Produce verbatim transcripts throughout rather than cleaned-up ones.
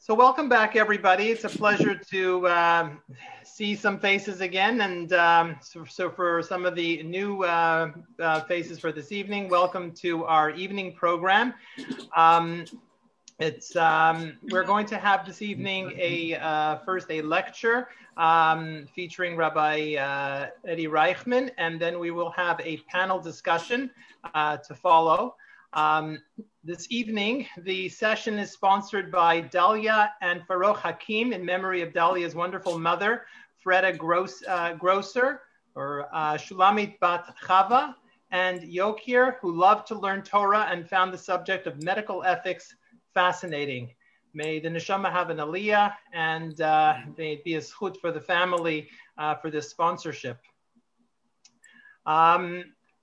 So welcome back, everybody. It's a pleasure to um, see some faces again. And um, so, so for some of the new uh, uh, faces for this evening, welcome to our evening program. Um, it's um, we're going to have this evening a uh, first a lecture um, featuring Rabbi uh, Eddie Reichman, and then we will have a panel discussion uh, to follow. Um, this evening, the session is sponsored by Dalia and Farouk Hakim in memory of Dalia's wonderful mother, Freda Gross, uh, Grosser, or uh, Shulamit Bat Chava, and Yokir, who loved to learn Torah and found the subject of medical ethics fascinating. May the neshama have an aliyah, and uh, may it be a zchut for the family uh, for this sponsorship. Um,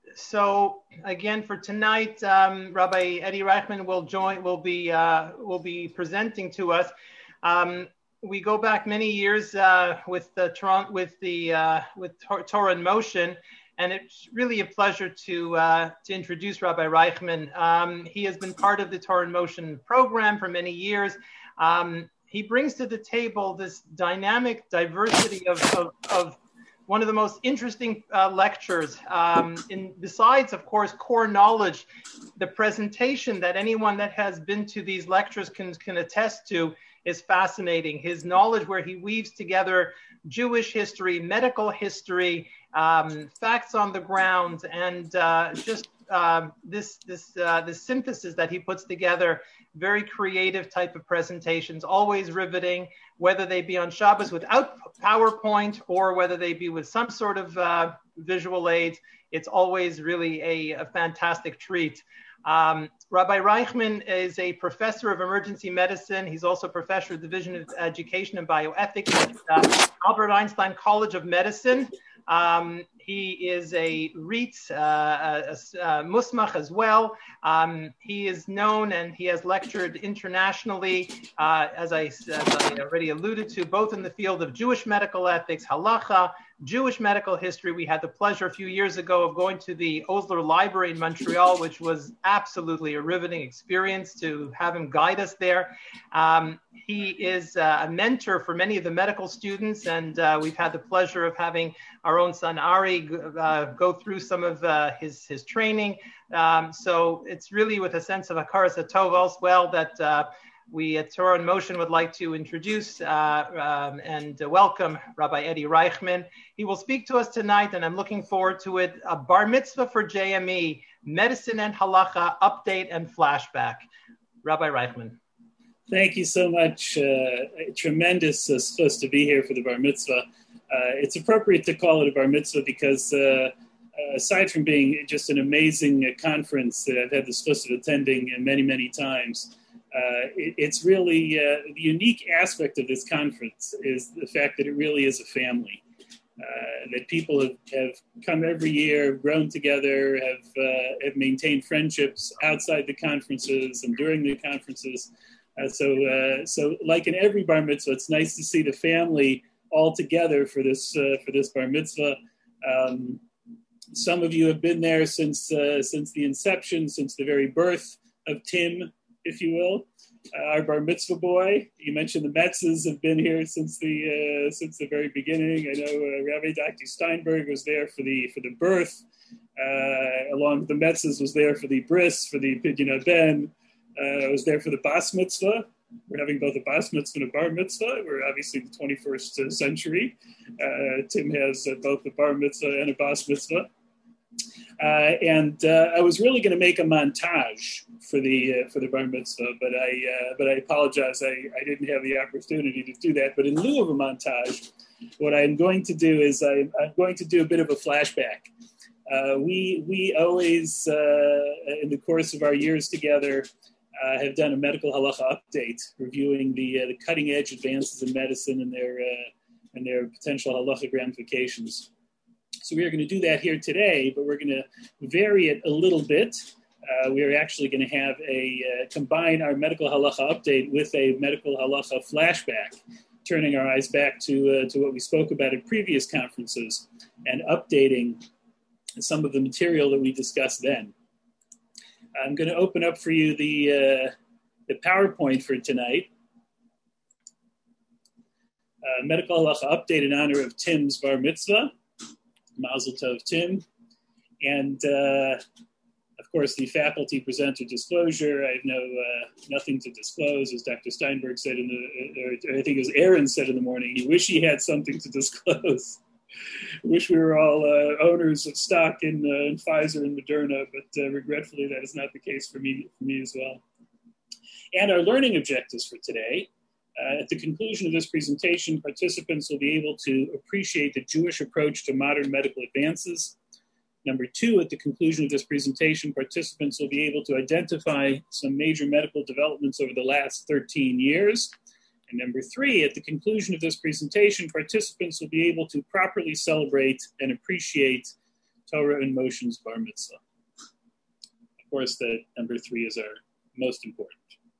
So again, for tonight, um, Rabbi Eddie Reichman will join. Will be uh, will be presenting to us. Um, we go back many years uh, with the Toronto with the uh, with Torah in Motion, and it's really a pleasure to uh, to introduce Rabbi Reichman. Um, he has been part of the Torah in Motion program for many years. Um, he brings to the table this dynamic diversity of of, of one of the most interesting uh, lectures. Um, in, besides, of course, core knowledge, the presentation that anyone that has been to these lectures can, can attest to is fascinating. His knowledge, where he weaves together Jewish history, medical history, um, facts on the ground, and uh, just uh, this, this, uh, this synthesis that he puts together, very creative type of presentations, always riveting, whether they be on Shabbos without PowerPoint or whether they be with some sort of uh, visual aids. It's always really a, a fantastic treat. Um, Rabbi Reichman is a professor of emergency medicine. He's also professor of the Division of Education and Bioethics at uh, Albert Einstein College of Medicine. Um, he is a R I T S, uh, a, a, a Musmach as well. Um, he is known and he has lectured internationally, uh, as, I, as I already alluded to, both in the field of Jewish medical ethics, halacha, Jewish medical history. We had the pleasure a few years ago of going to the Osler Library in Montreal, which was absolutely a riveting experience to have him guide us there. Um, he is uh, a mentor for many of the medical students, and uh, we've had the pleasure of having our own son Ari uh, go through some of uh, his, his training. Um, so it's really with a sense of hakaras hatov as well that uh, we at Torah in Motion would like to introduce uh, um, and welcome Rabbi Eddie Reichman. He will speak to us tonight, and I'm looking forward to it. A bar mitzvah for J M E, medicine and halacha, update and flashback. Rabbi Reichman. Thank you so much. Uh, tremendous uh, supposed to be here for the bar mitzvah. Uh, it's appropriate to call it a bar mitzvah because uh, aside from being just an amazing uh, conference that I've had the supposed of attending many, many times, Uh, it, it's really uh, the unique aspect of this conference is the fact that it really is a family, uh, that people have, have come every year, grown together, have uh, have maintained friendships outside the conferences and during the conferences. Uh, so, uh, so like in every bar mitzvah, it's nice to see the family all together for this uh, for this bar mitzvah. Um, some of you have been there since uh, since the inception, since the very birth of Tim, if you will, uh, our bar mitzvah boy. You mentioned the Metzes have been here since the uh, since the very beginning. I know uh, Rabbi Doctor Steinberg was there for the for the birth, uh, along with the Metzes was there for the bris, for the Pidyon Ben, uh, was there for the bas mitzvah. We're having both a bas mitzvah and a bar mitzvah. We're obviously the twenty-first century. Uh, Tim has uh, both a bar mitzvah and a bas mitzvah. Uh, and uh, I was really going to make a montage for the uh, for the bar mitzvah, but I uh, but I apologize. I, I didn't have the opportunity to do that. But in lieu of a montage, what I'm going to do is I, I'm going to do a bit of a flashback. Uh, we we always uh, in the course of our years together uh, have done a medical halacha update, reviewing the uh, the cutting edge advances in medicine and their uh, and their potential halachic ramifications. So we are going to do that here today, but we're going to vary it a little bit. Uh, we are actually going to have a uh, combine our medical halacha update with a medical halacha flashback, turning our eyes back to uh, to what we spoke about at previous conferences and updating some of the material that we discussed then. I'm going to open up for you the uh, the PowerPoint for tonight. Uh, medical halacha update in honor of Tim's bar mitzvah. Mazel tov, Tim. And uh, of course, the faculty presenter disclosure. I have no uh, nothing to disclose, as Doctor Steinberg said in the, or I think it was Aaron said in the morning. He wished he had something to disclose. Wish we were all uh, owners of stock in, uh, in Pfizer and Moderna, but uh, regretfully, that is not the case for me, for me as well. And our learning objectives for today. Uh, at the conclusion of this presentation, participants will be able to appreciate the Jewish approach to modern medical advances. Number two, at the conclusion of this presentation, participants will be able to identify some major medical developments over the last thirteen years. And number three, at the conclusion of this presentation, participants will be able to properly celebrate and appreciate Torah in Motion's Bar Mitzvah. Of course, that number three is our most important.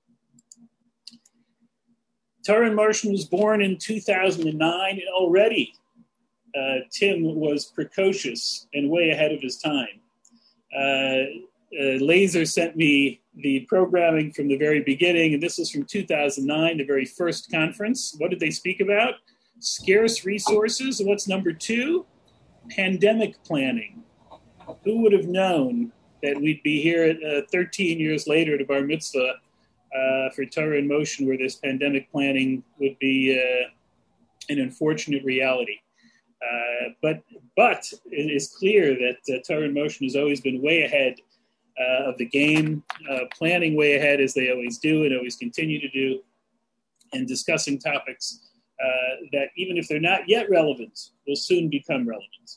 Torah in Motion was born in two thousand nine, and already uh, Tim was precocious and way ahead of his time. Uh, uh, Laser sent me the programming from the very beginning, and this was from two thousand nine, the very first conference. What did they speak about? Scarce resources. What's number two? Pandemic planning. Who would have known that we'd be here uh, thirteen years later to Bar Mitzvah uh, for Torah in Motion, where this pandemic planning would be uh, an unfortunate reality. Uh, but but it is clear that uh, Torah in Motion has always been way ahead uh, of the game, uh, planning way ahead as they always do and always continue to do, and discussing topics uh, that even if they're not yet relevant, will soon become relevant.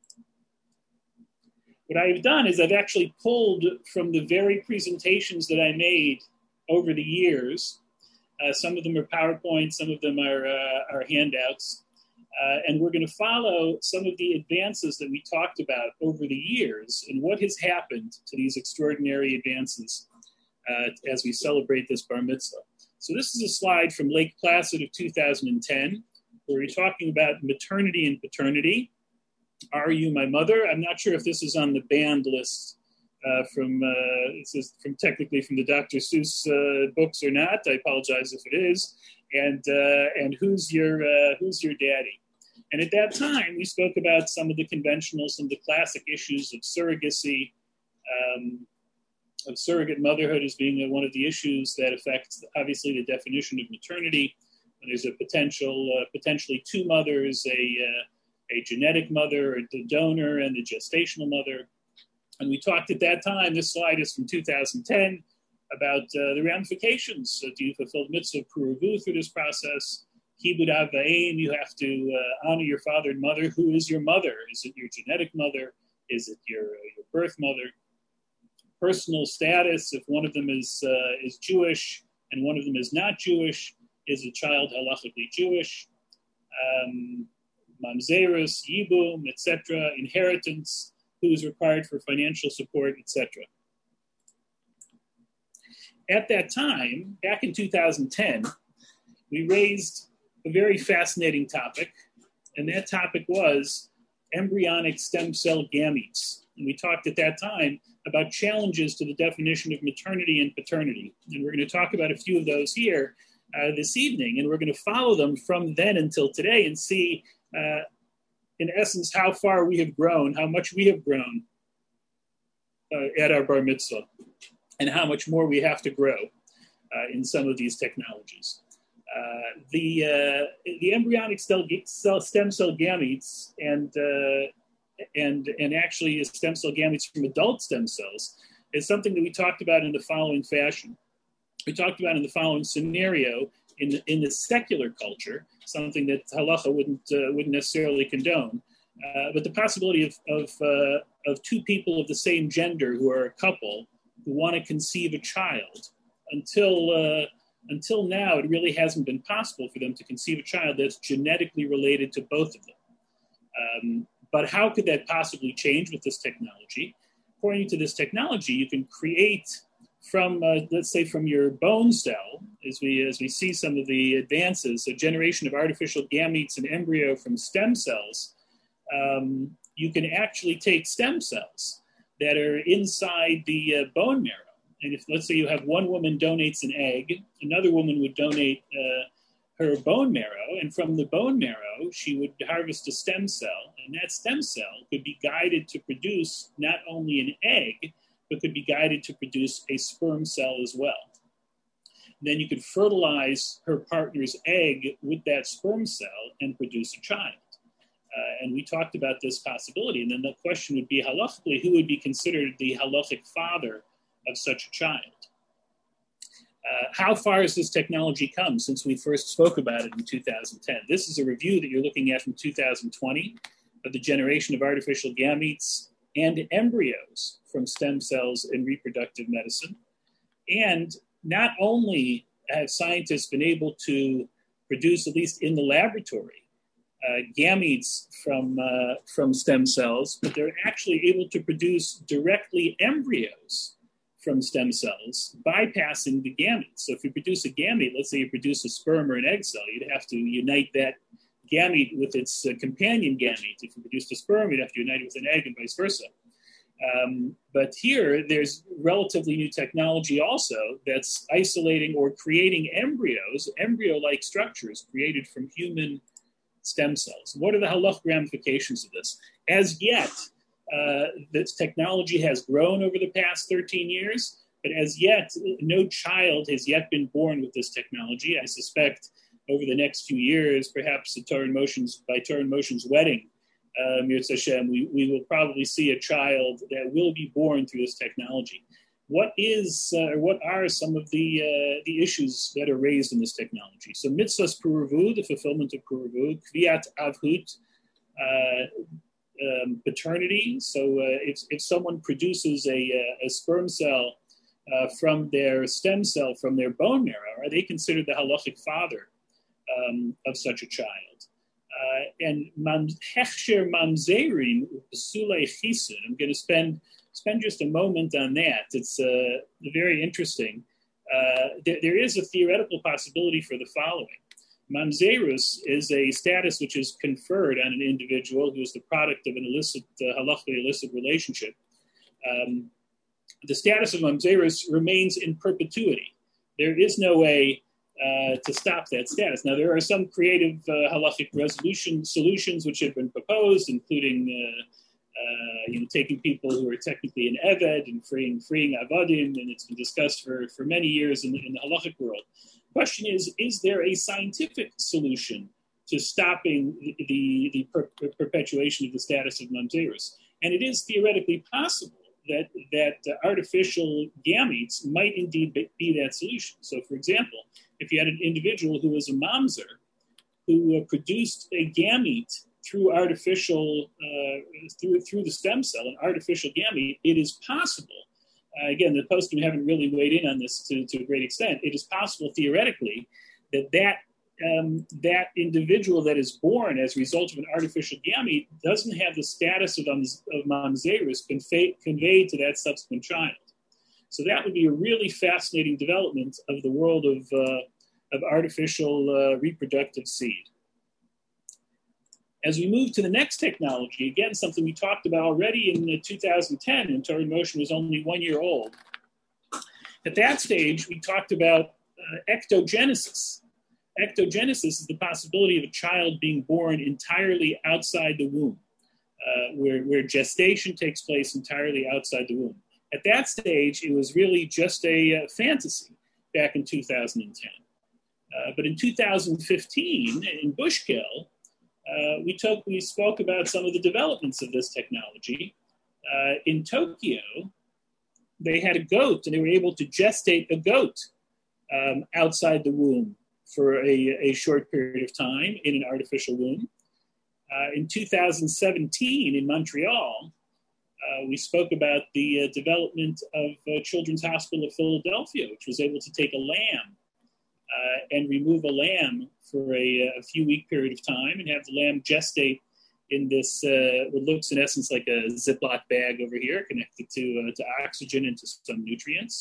What I've done is I've actually pulled from the very presentations that I made over the years. Uh, some of them are PowerPoint, some of them are, uh, are handouts. Uh, and we're going to follow some of the advances that we talked about over the years and what has happened to these extraordinary advances uh, as we celebrate this Bar Mitzvah. So this is a slide from Lake Placid of two thousand ten, where we're talking about maternity and paternity. Are you my mother? I'm not sure if this is on the banned list uh, from, uh, this is from technically from the Doctor Seuss uh, books or not. I apologize if it is. And uh, and who's your uh, who's your daddy? And at that time, we spoke about some of the conventional, some of the classic issues of surrogacy, um, of surrogate motherhood as being one of the issues that affects, obviously, the definition of maternity. When there's a potential, uh, potentially two mothers, a uh, a genetic mother, a donor, and a gestational mother. And we talked at that time, this slide is from two thousand ten, about uh, the ramifications. So do you fulfill mitzvah puravu through this process? Kibud av v'aim, you have to uh, honor your father and mother. Who is your mother? Is it your genetic mother? Is it your, uh, your birth mother? Personal status, if one of them is uh, is Jewish and one of them is not Jewish, is a child halachically Jewish? Um, Mamzerus, Yibum, et cetera, inheritance, who is required for financial support, et cetera. At that time, back in two thousand ten, we raised a very fascinating topic, and that topic was embryonic stem cell gametes. And we talked at that time about challenges to the definition of maternity and paternity. And we're going to talk about a few of those here uh, this evening, and we're going to follow them from then until today and see Uh, in essence, how far we have grown, how much we have grown uh, at our Bar Mitzvah, and how much more we have to grow uh, in some of these technologies. Uh, the uh, the embryonic cell, cell, stem cell gametes and uh, and and actually stem cell gametes from adult stem cells is something that we talked about in the following fashion. We talked about in the following scenario. In the, in the secular culture, something that halacha wouldn't uh, wouldn't necessarily condone, uh, but the possibility of of, uh, of two people of the same gender who are a couple who want to conceive a child. Until uh, until now, it really hasn't been possible for them to conceive a child that's genetically related to both of them. Um, but how could that possibly change with this technology? According to this technology, you can create from, uh, let's say, from your bone cell, as we as we see some of the advances, a generation of artificial gametes and embryo from stem cells, um, you can actually take stem cells that are inside the uh, bone marrow. And if, let's say, you have one woman donates an egg, another woman would donate uh, her bone marrow, and from the bone marrow, she would harvest a stem cell, and that stem cell could be guided to produce not only an egg, but could be guided to produce a sperm cell as well. And then you could fertilize her partner's egg with that sperm cell and produce a child. Uh, and we talked about this possibility, and then the question would be, halachically, who would be considered the halachic father of such a child? Uh, how far has this technology come since we first spoke about it in two thousand ten? This is a review that you're looking at from two thousand twenty of the generation of artificial gametes and embryos from stem cells in reproductive medicine. And not only have scientists been able to produce, at least in the laboratory, uh, gametes from, uh, from stem cells, but they're actually able to produce directly embryos from stem cells, bypassing the gametes. So if you produce a gamete, let's say you produce a sperm or an egg cell, you'd have to unite that gamete with its uh, companion gamete. If you produced a sperm, you'd have to unite it with an egg and vice versa. Um, but here, there's relatively new technology also that's isolating or creating embryos, embryo-like structures created from human stem cells. What are the halach ramifications of this? As yet, Uh, this technology has grown over the past thirteen years, but as yet, no child has yet been born with this technology. I suspect over the next few years, perhaps the Torah in Motion's, by Torah in Motion's wedding, uh, Mirz Hashem, we, we will probably see a child that will be born through this technology. What is, uh, or what are some of the uh, the issues that are raised in this technology? So mitzvahs puravu, the fulfillment of puravu, kviat avhut, uh, Um, paternity. So uh, if, if someone produces a, a sperm cell uh, from their stem cell, from their bone marrow, are they considered the halachic father um, of such a child? Uh, and hechsher mamzerim usulei chisun. I'm going to spend spend just a moment on that. It's uh, very interesting. Uh, there, there is a theoretical possibility for the following. Mamzerus is a status which is conferred on an individual who is the product of an illicit, uh, halachically illicit relationship. Um, the status of Mamzerus remains in perpetuity. There is no way uh, to stop that status. Now, there are some creative uh, halachic resolution solutions which have been proposed, including uh, uh, you know, taking people who are technically an eved and freeing, freeing avadim, and it's been discussed for, for many years in the, in the halachic world. Question is, is there a scientific solution to stopping the, the, the per- perpetuation of the status of mamzerus? And it is theoretically possible that, that uh, artificial gametes might indeed be, be that solution. So, for example, if you had an individual who was a mamzer, who uh, produced a gamete through artificial, uh, through, through the stem cell, an artificial gamete, it is possible. Uh, again, the postum haven't really weighed in on this to, to a great extent. It is possible, theoretically, that that, um, that individual that is born as a result of an artificial gamete doesn't have the status of, um, of mamzerus convey, conveyed to that subsequent child. So that would be a really fascinating development of the world of, uh, of artificial uh, reproductive seed. As we move to the next technology, again, something we talked about already in two thousand ten, when Torah in Motion was only one year old. At that stage, we talked about uh, ectogenesis. Ectogenesis is the possibility of a child being born entirely outside the womb, uh, where, where gestation takes place entirely outside the womb. At that stage, it was really just a uh, fantasy back in two thousand ten. Uh, but in two thousand fifteen, in Bushkill, Uh, we took, we spoke about some of the developments of this technology. Uh, in Tokyo, they had a goat, and they were able to gestate a goat um, outside the womb for a, a short period of time in an artificial womb. Uh, in two thousand seventeen, in Montreal, uh, we spoke about the uh, development of uh, Children's Hospital of Philadelphia, which was able to take a lamb Uh, and remove a lamb for a, a few week period of time and have the lamb gestate in this, uh, what looks in essence like a Ziploc bag over here, connected to, uh, to oxygen and to some nutrients.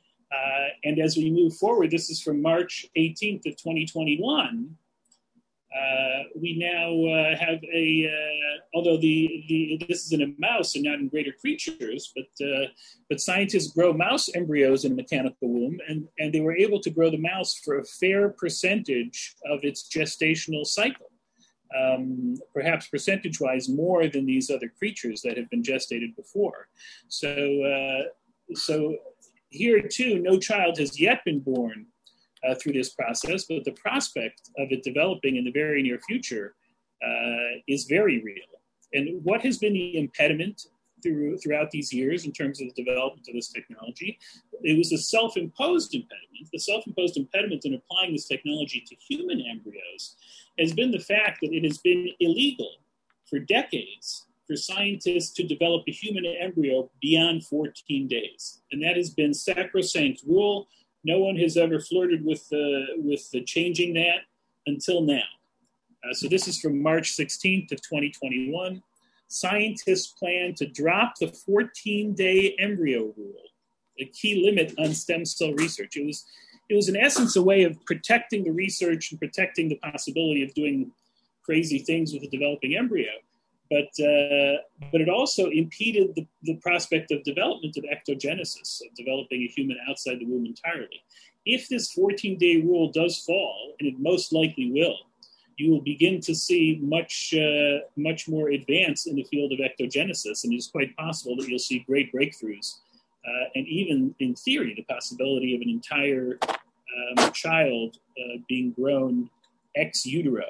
Uh, and as we move forward, this is from March eighteenth of twenty twenty-one, Uh, we now uh, have a, uh, although the, the this is in a mouse and not in greater creatures, but uh, but scientists grow mouse embryos in a mechanical womb, and, and they were able to grow the mouse for a fair percentage of its gestational cycle, um, perhaps percentage-wise more than these other creatures that have been gestated before. So, uh, so here too, no child has yet been born Uh, through this process, but the prospect of it developing in the very near future uh, is very real. And what has been the impediment through, throughout these years in terms of the development of this technology? It was a self-imposed impediment. The self-imposed impediment in applying this technology to human embryos has been the fact that it has been illegal for decades for scientists to develop a human embryo beyond fourteen days. And that has been sacrosanct rule. No one has ever flirted with uh, with uh, changing that until now. Uh, so this is from March sixteenth of twenty twenty-one. Scientists plan to drop the fourteen-day embryo rule, a key limit on stem cell research. It was, it was in essence a way of protecting the research and protecting the possibility of doing crazy things with a developing embryo. But uh, but it also impeded the, the prospect of development of ectogenesis, of developing a human outside the womb entirely. If this fourteen-day rule does fall, and it most likely will, you will begin to see much uh, much more advance in the field of ectogenesis, and it's quite possible that you'll see great breakthroughs, uh, and even in theory, the possibility of an entire um, child uh, being grown ex utero.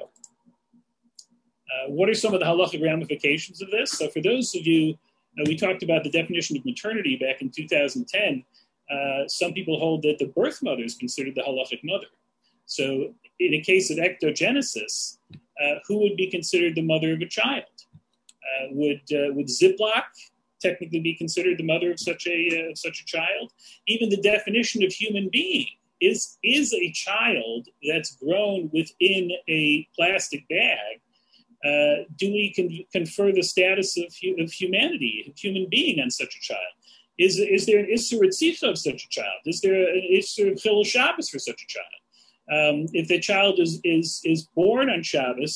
Uh, what are some of the halachic ramifications of this? So for those of you, uh, we talked about the definition of maternity back in two thousand ten. Uh, some people hold that the birth mother is considered the halachic mother. So in a case of ectogenesis, uh, who would be considered the mother of a child? Uh, would uh, would Ziploc technically be considered the mother of such a uh, such a child? Even the definition of human being is is a child that's grown within a plastic bag. Uh, do we con- confer the status of, hu- of humanity, of human being on such a child? Is, is there an Issur Etzicha of such a child? Is there an Issur Chilul Shabbos for such a child? Um, if the child is, is, is born on Shabbos,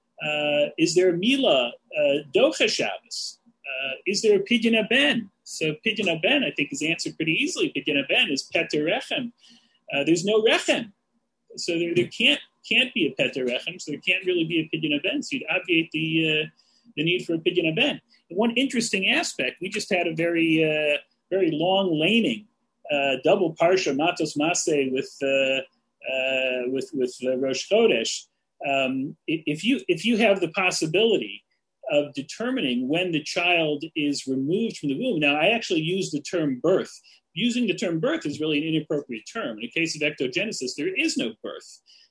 uh, is there a Mila, uh, Docha Shabbos? Uh, is there a Pidyon Ben? So Pidyon Ben, I think, is answered pretty easily. Pidyon Ben is Peter Rechem. Uh, there's no Rechem. So there, there can't can't be a Peter Rechem, so there can't really be a Pidyon Ben. So you'd obviate the uh, the need for a Pidyon Ben. One interesting aspect, we just had a very uh, very long laning uh, double parsha Matos Maseh with uh, uh, with with uh, Rosh Chodesh. Um, if you if you have the possibility of determining when the child is removed from the womb, now I actually use the term birth. Using the term birth is really an inappropriate term. In the case of ectogenesis, there is no birth.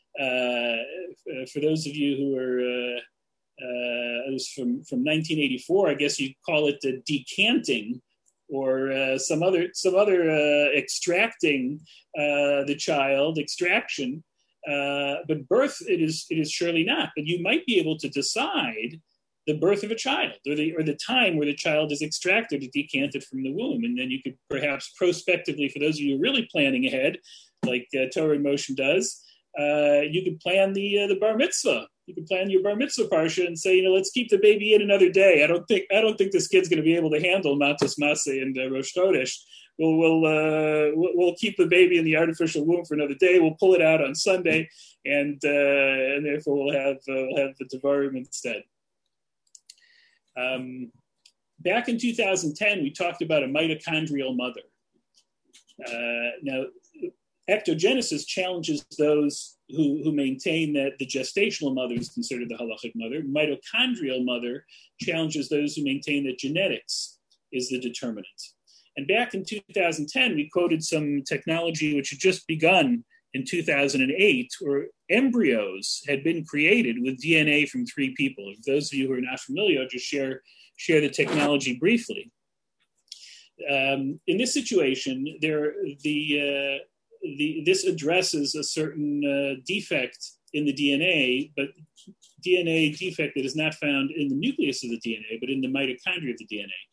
Uh, for those of you who are, uh, uh, it was from, from nineteen eighty-four, I guess you'd call it the decanting or uh, some other some other uh, extracting uh, the child, extraction. Uh, but birth, it is it is surely not. But you might be able to decide the birth of a child, or the or the time where the child is extracted or decanted from the womb, and then you could perhaps prospectively, for those of you really planning ahead, like uh, Torah in Motion does, uh, you could plan the uh, the bar mitzvah. You could plan your bar mitzvah parsha and say, you know, let's keep the baby in another day. I don't think I don't think this kid's going to be able to handle Matos Maseh and uh, Rosh Chodesh. We'll we'll, uh, we'll we'll keep the baby in the artificial womb for another day. We'll pull it out on Sunday, and uh, and therefore we'll have uh, we'll have the Devarim instead. Um, back in two thousand ten, we talked about a mitochondrial mother. Uh, now, ectogenesis challenges those who, who maintain that the gestational mother is considered the halachic mother. Mitochondrial mother challenges those who maintain that genetics is the determinant. And back in two thousand ten, we quoted some technology which had just begun in two thousand eight, where embryos had been created with D N A from three people. If those of you who are not familiar, I'll just share, share the technology briefly. Um, in this situation, there the uh, The, this addresses a certain uh, defect in the D N A, but D N A defect that is not found in the nucleus of the D N A, but in the mitochondria of the D N A.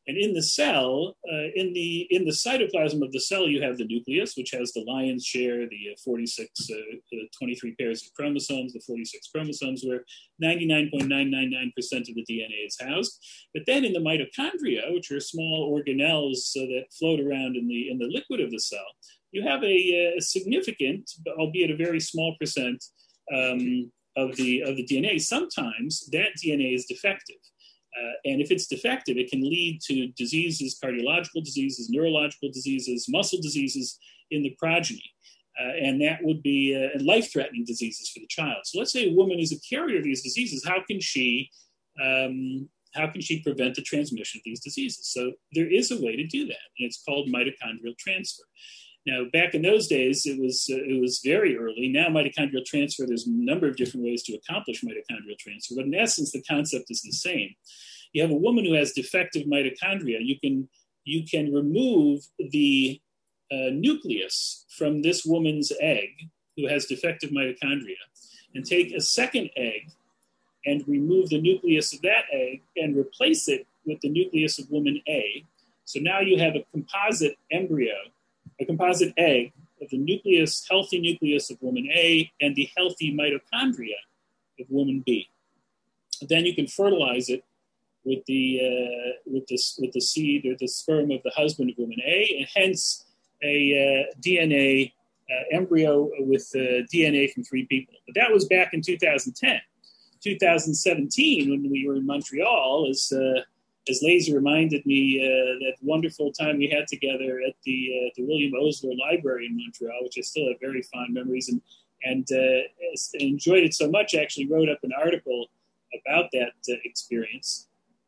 And in the cell, uh, in the in the cytoplasm of the cell, you have the nucleus, which has the lion's share, the uh, forty-six, uh, uh, twenty-three pairs of chromosomes, the forty-six chromosomes, where ninety-nine point nine nine nine percent of the D N A is housed. But then in the mitochondria, which are small organelles uh, that float around in the in the liquid of the cell, you have a, a significant, albeit a very small percent um, of the of the D N A. Sometimes that D N A is defective. Uh, and if it's defective, it can lead to diseases, cardiological diseases, neurological diseases, muscle diseases in the progeny. Uh, and that would be uh, life-threatening diseases for the child. So let's say a woman is a carrier of these diseases. How can she, um, how can she prevent the transmission of these diseases? So there is a way to do that, and it's called mitochondrial transfer. Now, back in those days, it was uh, it was very early. Now, mitochondrial transfer, there's a number of different ways to accomplish mitochondrial transfer, but in essence, the concept is the same. You have a woman who has defective mitochondria. You can you can remove the uh, nucleus from this woman's egg who has defective mitochondria, and take a second egg and remove the nucleus of that egg and replace it with the nucleus of woman A. So now you have a composite embryo, a composite egg of the nucleus, healthy nucleus of woman A and the healthy mitochondria of woman B. Then you can fertilize it with the uh, with this with the seed or the sperm of the husband of woman A, and hence a uh, D N A uh, embryo with uh, D N A from three people. But that was back in two thousand ten. two thousand seventeen, when we were in Montreal, as uh, as Laser reminded me uh, that wonderful time we had together at the uh, the William Osler Library in Montreal, which I still have very fond memories, and and uh, enjoyed it so much. I actually wrote up an article about that uh, experience.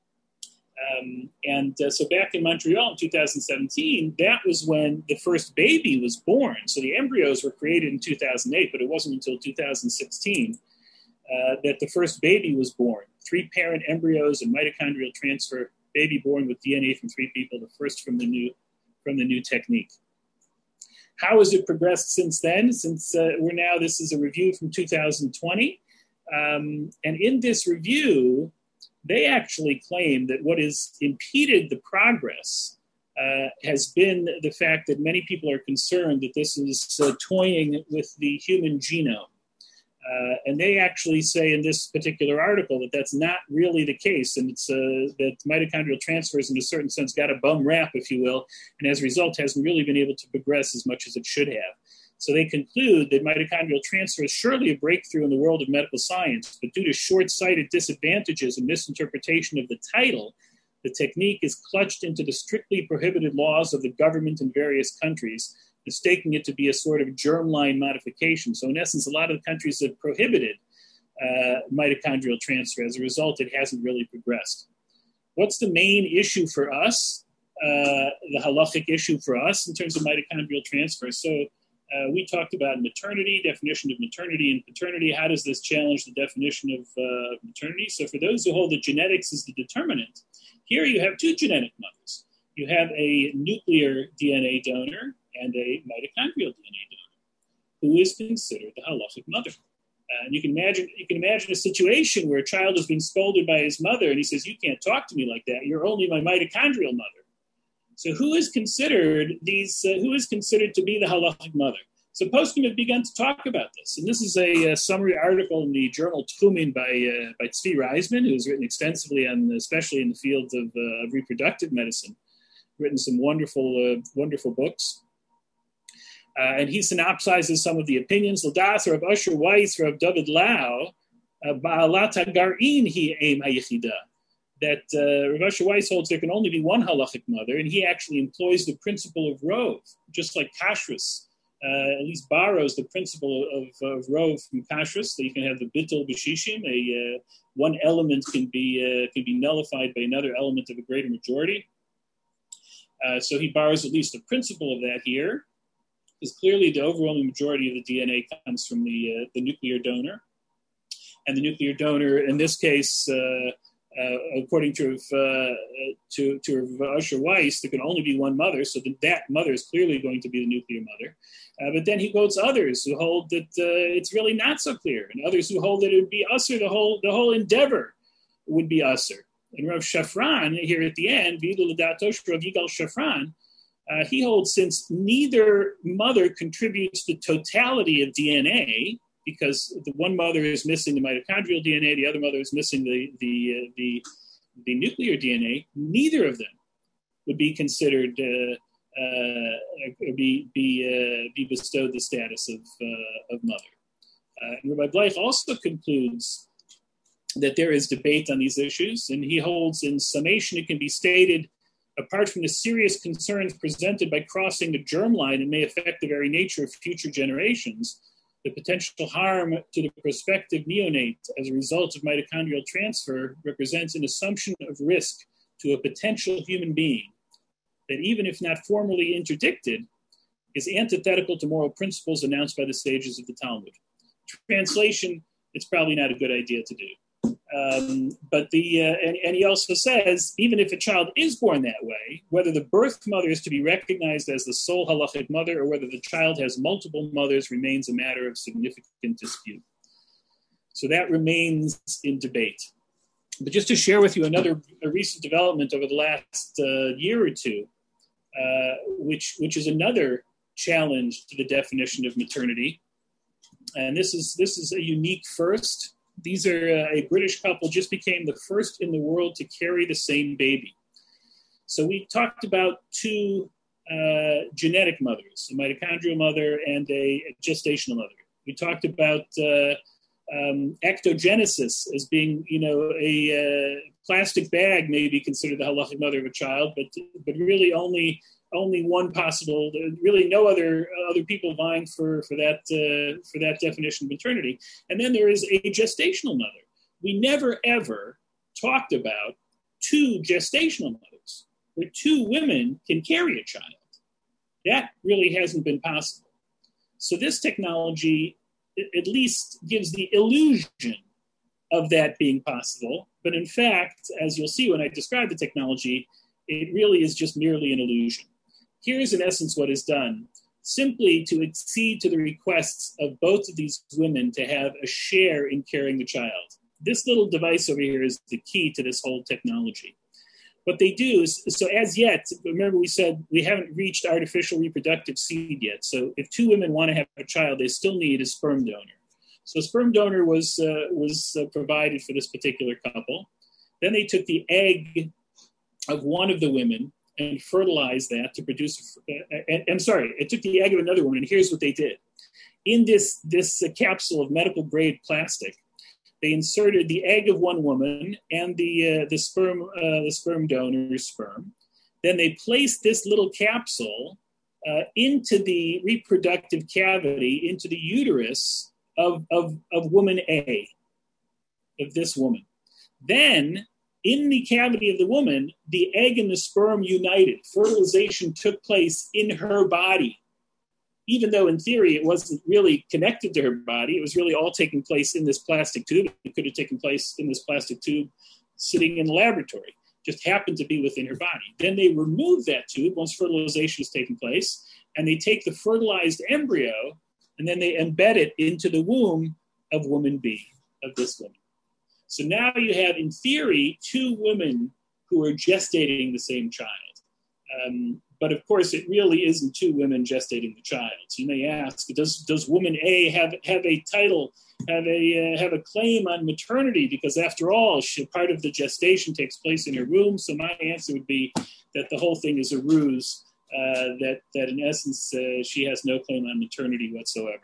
Um, and uh, so back in Montreal in two thousand seventeen, that was when the first baby was born. So the embryos were created in two thousand eight, but it wasn't until two thousand sixteen uh, that the first baby was born. Three parent embryos and mitochondrial transfer, baby born with D N A from three people, the first from the new from the new technique. How has it progressed since then? Since uh, we're now, this is a review from two thousand twenty. Um, and in this review, they actually claim that what has impeded the progress uh, has been the fact that many people are concerned that this is uh, toying with the human genome. Uh, and they actually say in this particular article that that's not really the case, and it's uh, that mitochondrial transfers, in a certain sense, got a bum rap, if you will, and as a result hasn't really been able to progress as much as it should have. So they conclude that mitochondrial transfer is surely a breakthrough in the world of medical science, but due to short-sighted disadvantages and misinterpretation of the title, the technique is clutched into the strictly prohibited laws of the government in various countries, mistaking it to be a sort of germline modification. So in essence, a lot of the countries have prohibited uh, mitochondrial transfer. As a result, it hasn't really progressed. What's the main issue for us, uh, the halachic issue for us in terms of mitochondrial transfer? So Uh, we talked about maternity, definition of maternity and paternity. How does this challenge the definition of uh, maternity? So for those who hold that genetics is the determinant, here you have two genetic mothers. You have a nuclear D N A donor and a mitochondrial D N A donor, who is considered the halachic mother. Uh, and you can imagine you can imagine a situation where a child is being scolded by his mother, and he says, "You can't talk to me like that. You're only my mitochondrial mother." So who is considered these? Uh, who is considered to be the halachic mother? So poskim have begun to talk about this, and this is a, a summary article in the journal Tchumin by uh, by Tzvi Reisman, who's written extensively on, especially in the field of, uh, of reproductive medicine, written some wonderful uh, wonderful books, uh, and he synopsizes some of the opinions. Ladas Rav Usher Weiss, Rav David Lau, Ba'alat Garin hi aim hayichida. That uh, Rav Usher Weiss holds there can only be one halachic mother, and he actually employs the principle of rov, just like kashrus. Uh, at least borrows the principle of, of rov from kashrus, that you can have the bittul b'shishim, a uh, one element can be uh, can be nullified by another element of a greater majority. Uh, so he borrows at least the principle of that here, because clearly the overwhelming majority of the D N A comes from the uh, the nuclear donor, and the nuclear donor in this case. Uh, Uh, according to uh, to to Usher Weiss, there can only be one mother, so that, that mother is clearly going to be the nuclear mother. Uh, but then he quotes others who hold that uh, it's really not so clear, and others who hold that it would be usher, the whole the whole endeavor would be usher. And Rav Shafran, here at the end, V'yidu l'da'ato Rav Yigal Shafran, uh, he holds since neither mother contributes the totality of D N A, because the one mother is missing the mitochondrial D N A, the other mother is missing the the uh, the, the nuclear D N A, neither of them would be considered uh, uh, be be uh, be bestowed the status of uh, of mother. Uh, and Rabbi Bleich also concludes that there is debate on these issues, and he holds in summation it can be stated, apart from the serious concerns presented by crossing the germline and may affect the very nature of future generations, the potential harm to the prospective neonate as a result of mitochondrial transfer represents an assumption of risk to a potential human being that, even if not formally interdicted, is antithetical to moral principles announced by the sages of the Talmud. Translation, it's probably not a good idea to do. Um, but the uh, and, and he also says, even if a child is born that way, whether the birth mother is to be recognized as the sole halachic mother or whether the child has multiple mothers remains a matter of significant dispute. So that remains in debate. But just to share with you another a recent development over the last uh, year or two, uh, which which is another challenge to the definition of maternity, and this is this is a unique first. These are uh, a British couple just became the first in the world to carry the same baby. So we talked about two uh, genetic mothers, a mitochondrial mother and a, a gestational mother. We talked about uh, um, ectogenesis as being, you know, a uh, plastic bag may be considered the halachic mother of a child, but but really only only one possible, really no other other people vying for, for that uh, for that definition of maternity. And then there is a gestational mother. We never ever talked about two gestational mothers, where two women can carry a child. That really hasn't been possible. So this technology at least gives the illusion of that being possible. But in fact, as you'll see when I describe the technology, it really is just merely an illusion. Here's in essence what is done, simply to accede to the requests of both of these women to have a share in carrying the child. This little device over here is the key to this whole technology. What they do is, so as yet, remember we said we haven't reached artificial reproductive seed yet. So if two women want to have a child, they still need a sperm donor. So a sperm donor was, uh, was uh, provided for this particular couple. Then they took the egg of one of the women and fertilized that to produce, uh, I'm sorry, it took the egg of another woman, and here's what they did. In this, this uh, capsule of medical grade plastic, they inserted the egg of one woman and the, uh, the, sperm, uh, the sperm donor's sperm. Then they placed this little capsule uh, into the reproductive cavity, into the uterus of, of, of woman A, of this woman. Then, in the cavity of the woman, the egg and the sperm united. Fertilization took place in her body. Even though in theory it wasn't really connected to her body, it was really all taking place in this plastic tube. It could have taken place in this plastic tube sitting in the laboratory. Just happened to be within her body. Then they remove that tube once fertilization has taken place, and they take the fertilized embryo, and then they embed it into the womb of woman B, of this woman. So now you have, in theory, two women who are gestating the same child. Um, but of course, it really isn't two women gestating the child. So you may ask, does does woman A have have a title, have a uh, have a claim on maternity? Because after all, she, part of the gestation takes place in her womb. So my answer would be that the whole thing is a ruse. Uh, that that in essence, uh, she has no claim on maternity whatsoever.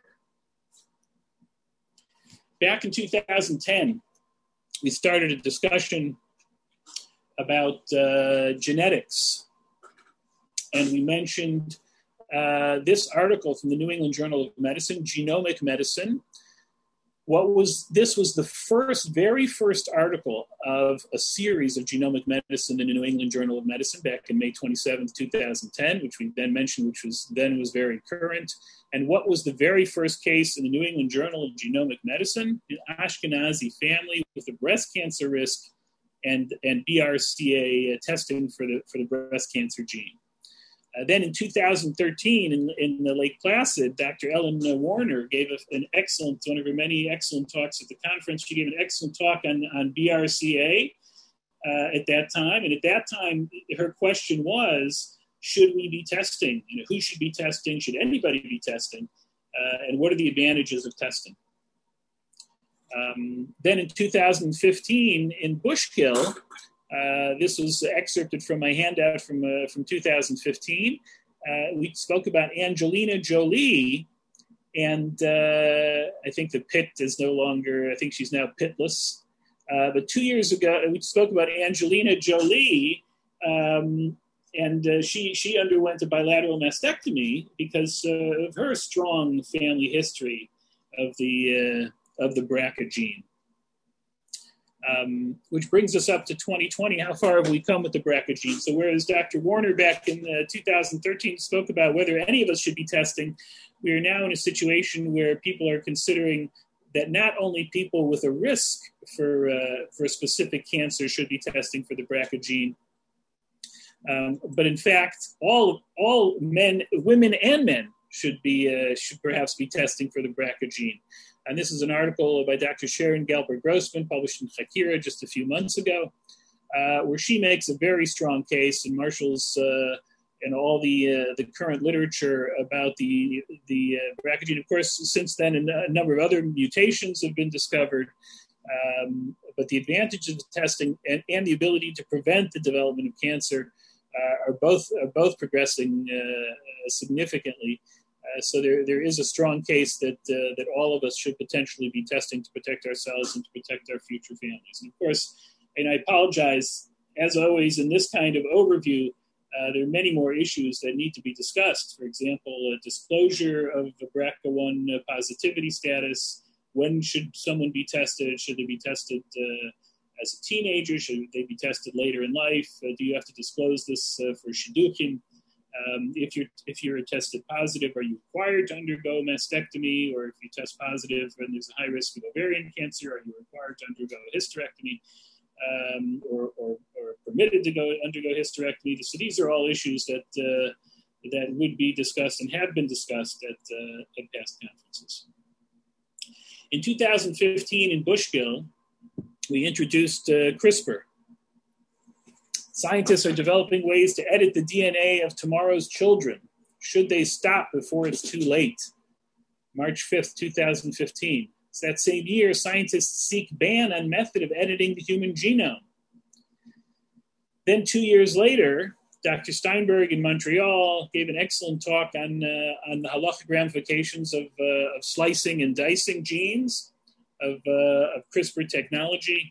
Back in two thousand ten. We started a discussion about uh, genetics. And we mentioned uh, this article from the New England Journal of Medicine, Genomic Medicine. What was this was the first, very first article of a series of genomic medicine in the New England Journal of Medicine back in May twenty-seventh, two thousand ten, which we then mentioned, which was then was very current. And what was the very first case in the New England Journal of Genomic Medicine? An Ashkenazi family with a breast cancer risk and, and B R C A testing for the, for the breast cancer gene. Uh, then in two thousand thirteen, in, in the Lake Placid, Doctor Ellen Warner gave an excellent, one of her many excellent talks at the conference. She gave an excellent talk on, on B R C A uh, at that time. And at that time, her question was, should we be testing? You know, who should be testing? Should anybody be testing? Uh, and what are the advantages of testing? Um, then in two thousand fifteen, in Bushkill, uh, this was excerpted from my handout from, uh, from two thousand fifteen, uh, we spoke about Angelina Jolie, and uh, I think the pit is no longer, I think she's now pitless. Uh, but two years ago, we spoke about Angelina Jolie, um, and uh, she she underwent a bilateral mastectomy because uh, of her strong family history of the uh, of the B R C A gene. Um, which brings us up to twenty twenty. How far have we come with the B R C A gene? So whereas Doctor Warner back in uh, two thousand thirteen spoke about whether any of us should be testing, we are now in a situation where people are considering that not only people with a risk for uh, for a specific cancer should be testing for the B R C A gene, um, but in fact, all all men, women, and men should be uh, should perhaps be testing for the B R C A gene. And this is an article by Doctor Sharon Galper-Grossman published in Chakira just a few months ago, uh, where she makes a very strong case and marshals uh, and all the uh, the current literature about the the uh, B R C A gene. Of course, since then, a number of other mutations have been discovered, um, but the advantages of testing and, and the ability to prevent the development of cancer uh, are both are both progressing uh, significantly. Uh, so there there is a strong case that uh, that all of us should potentially be testing to protect ourselves and to protect our future families. And of course, and I apologize, as always, in this kind of overview, Uh, there are many more issues that need to be discussed. For example, a disclosure of the B R C A one uh, positivity status. When should someone be tested? Should they be tested uh, as a teenager? Should they be tested later in life? Uh, do you have to disclose this uh, for shidduchim? Um, if you're if you're tested positive, are you required to undergo mastectomy? Or if you test positive and there's a high risk of ovarian cancer, are you required to undergo a hysterectomy? Um, or, or, or permitted to go undergo hysterectomy. So these are all issues that uh, that would be discussed and have been discussed at, uh, at past conferences. In two thousand fifteen, in Bushkill, we introduced uh, CRISPR. Scientists are developing ways to edit the D N A of tomorrow's children. Should they stop before it's too late? March fifth, two thousand fifteen. It's that same year, scientists seek ban on method of editing the human genome. Then two years later, Doctor Steinberg in Montreal gave an excellent talk on, uh, on the halachic ramifications of, uh, of slicing and dicing genes, of, uh, of CRISPR technology.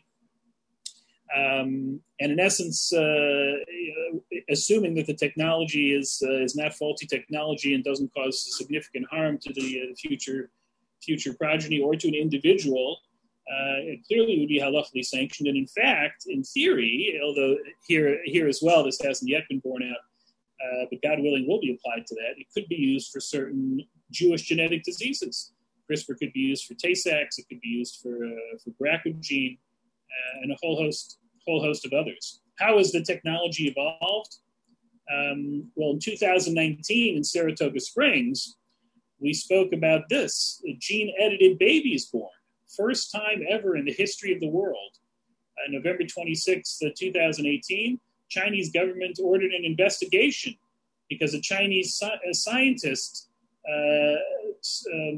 Um, and in essence, uh, assuming that the technology is, uh, is not faulty technology and doesn't cause significant harm to the uh, future future progeny or to an individual, uh, it clearly would be halachically sanctioned. And in fact, in theory, although here, here as well, this hasn't yet been borne out, uh, but God willing will be applied to that, it could be used for certain Jewish genetic diseases. CRISPR could be used for Tay-Sachs, it could be used for, uh, for B R C A gene, uh, and a whole host, whole host of others. How has the technology evolved? Um, well, in two thousand nineteen in Saratoga Springs, we spoke about this. A gene-edited baby is born. First time ever in the history of the world. On November twenty-sixth, two thousand eighteen, Chinese government ordered an investigation because a Chinese sci- a scientist uh, um,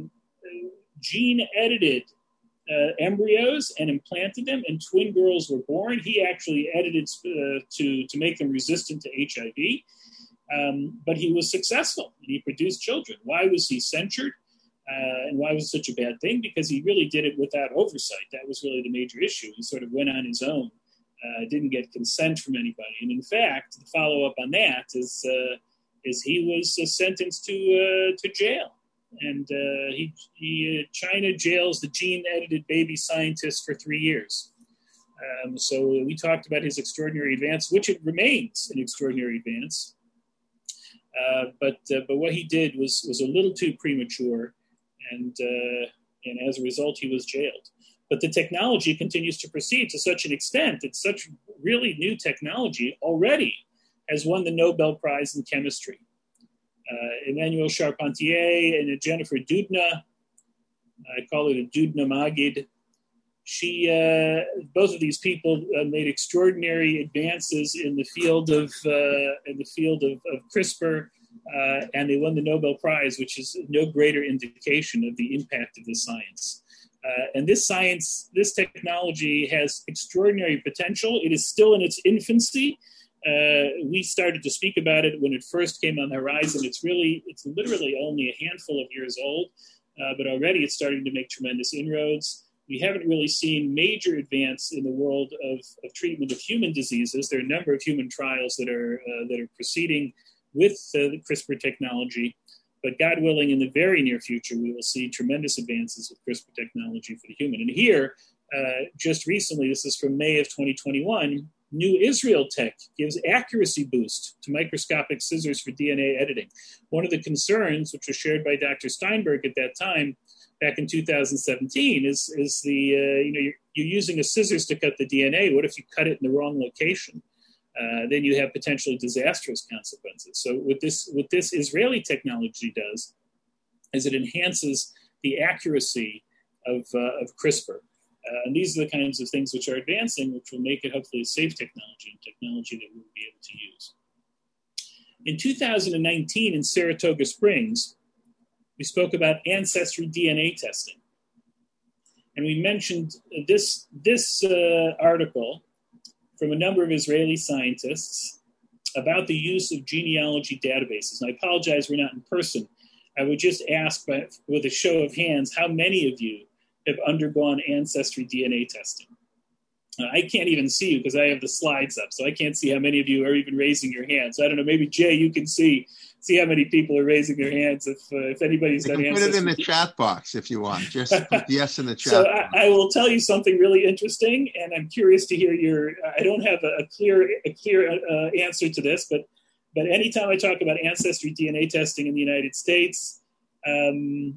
gene-edited uh, embryos and implanted them, and twin girls were born. He actually edited uh, to, to make them resistant to H I V. Um, but he was successful and he produced children. Why was he censured? Uh, and why was it such a bad thing? Because he really did it without oversight. That was really the major issue. He sort of went on his own, uh, didn't get consent from anybody. And in fact, the follow-up on that is uh, is he was uh, sentenced to uh, to jail. And uh, he, he uh, China jails the gene-edited baby scientist for three years. Um, so we talked about his extraordinary advance, which it remains an extraordinary advance. Uh, but uh, but what he did was was a little too premature, and uh, and as a result, he was jailed. But the technology continues to proceed to such an extent that such really new technology already has won the Nobel Prize in Chemistry. Uh, Emmanuel Charpentier and Jennifer Doudna, I call it a Doudna Magid, She, uh, both of these people uh, made extraordinary advances in the field of uh, in the field of, of CRISPR, uh, and they won the Nobel Prize, which is no greater indication of the impact of this science. Uh, and this science, this technology has extraordinary potential. It is still in its infancy. Uh, we started to speak about it when it first came on the horizon. It's really, it's literally only a handful of years old, uh, but already it's starting to make tremendous inroads. We haven't really seen major advance in the world of, of treatment of human diseases. There are a number of human trials that are uh, that are proceeding with uh, the CRISPR technology. But God willing, in the very near future, we will see tremendous advances with CRISPR technology for the human. And here, uh, just recently, this is from May of twenty twenty-one, New Israel Tech gives accuracy boost to microscopic scissors for D N A editing. One of the concerns, which was shared by Doctor Steinberg at that time, back in two thousand seventeen, is, is the, uh, you know, you're, you're using a scissors to cut the D N A. What if you cut it in the wrong location? Uh, then you have potentially disastrous consequences. So what this what this Israeli technology does is it enhances the accuracy of, uh, of CRISPR. Uh, and these are the kinds of things which are advancing, which will make it hopefully a safe technology and technology that we'll be able to use. In two thousand nineteen in Saratoga Springs, we spoke about ancestry D N A testing. And we mentioned this, this uh, article from a number of Israeli scientists about the use of genealogy databases. And I apologize, we're not in person. I would just ask, by, with a show of hands, how many of you have undergone ancestry D N A testing? Uh, I can't even see you because I have the slides up, so I can't see how many of you are even raising your hands. I don't know, maybe Jay, you can see see how many people are raising their hands if uh, if anybody's done ancestry. Put it in the chat box if you want. Just put yes in the chat so box. I, I will tell you something really interesting, and I'm curious to hear your. I don't have a, a clear a clear uh, answer to this, but but anytime I talk about ancestry D N A testing in the United States, um,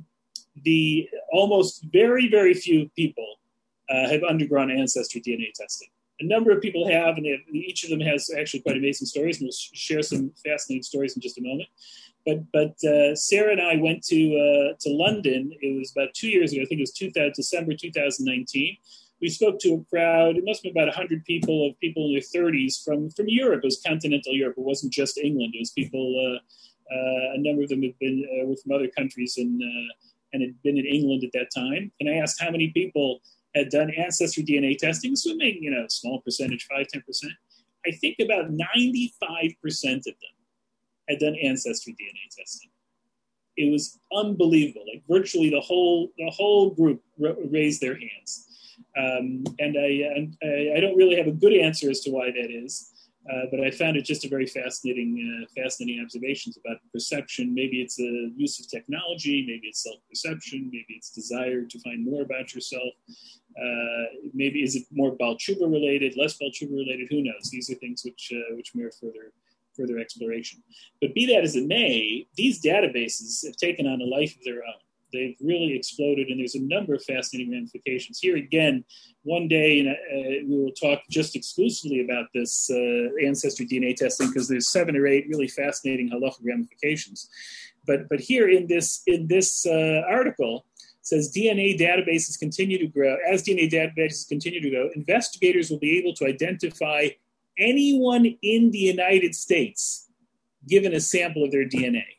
the almost very very few people Uh, have undergone ancestry D N A testing. A number of people have, and have, each of them has actually quite amazing stories, and we'll share some fascinating stories in just a moment. But but uh, Sarah and I went to uh, to London. It was about two years ago. I think it was two thousand, December two thousand nineteen. We spoke to a crowd. It must have been about one hundred people of people in their thirties from, from Europe. It was continental Europe. It wasn't just England. It was people, uh, uh, a number of them had been uh, were from other countries and, uh, and had been in England at that time. And I asked how many people had done ancestry D N A testing, assuming, you know, small percentage, five, ten percent. I think about ninety-five percent of them had done ancestry D N A testing. It was unbelievable. Like virtually the whole the whole group r- raised their hands. Um, and I, I I don't really have a good answer as to why that is, uh, but I found it just a very fascinating uh, fascinating observations about perception. Maybe it's a use of technology, maybe it's self-perception, maybe it's desire to find more about yourself. Uh, maybe is it more Baal Tshuva related, less Baal Tshuva related? Who knows? These are things which uh, which merit further further exploration. But be that as it may, these databases have taken on a life of their own. They've really exploded, and there's a number of fascinating ramifications. Here again, one day and uh, we will talk just exclusively about this uh, ancestry D N A testing because there's seven or eight really fascinating halachic ramifications. But but here in this in this uh, article, says D N A databases continue to grow. As D N A databases continue to grow, investigators will be able to identify anyone in the United States given a sample of their D N A.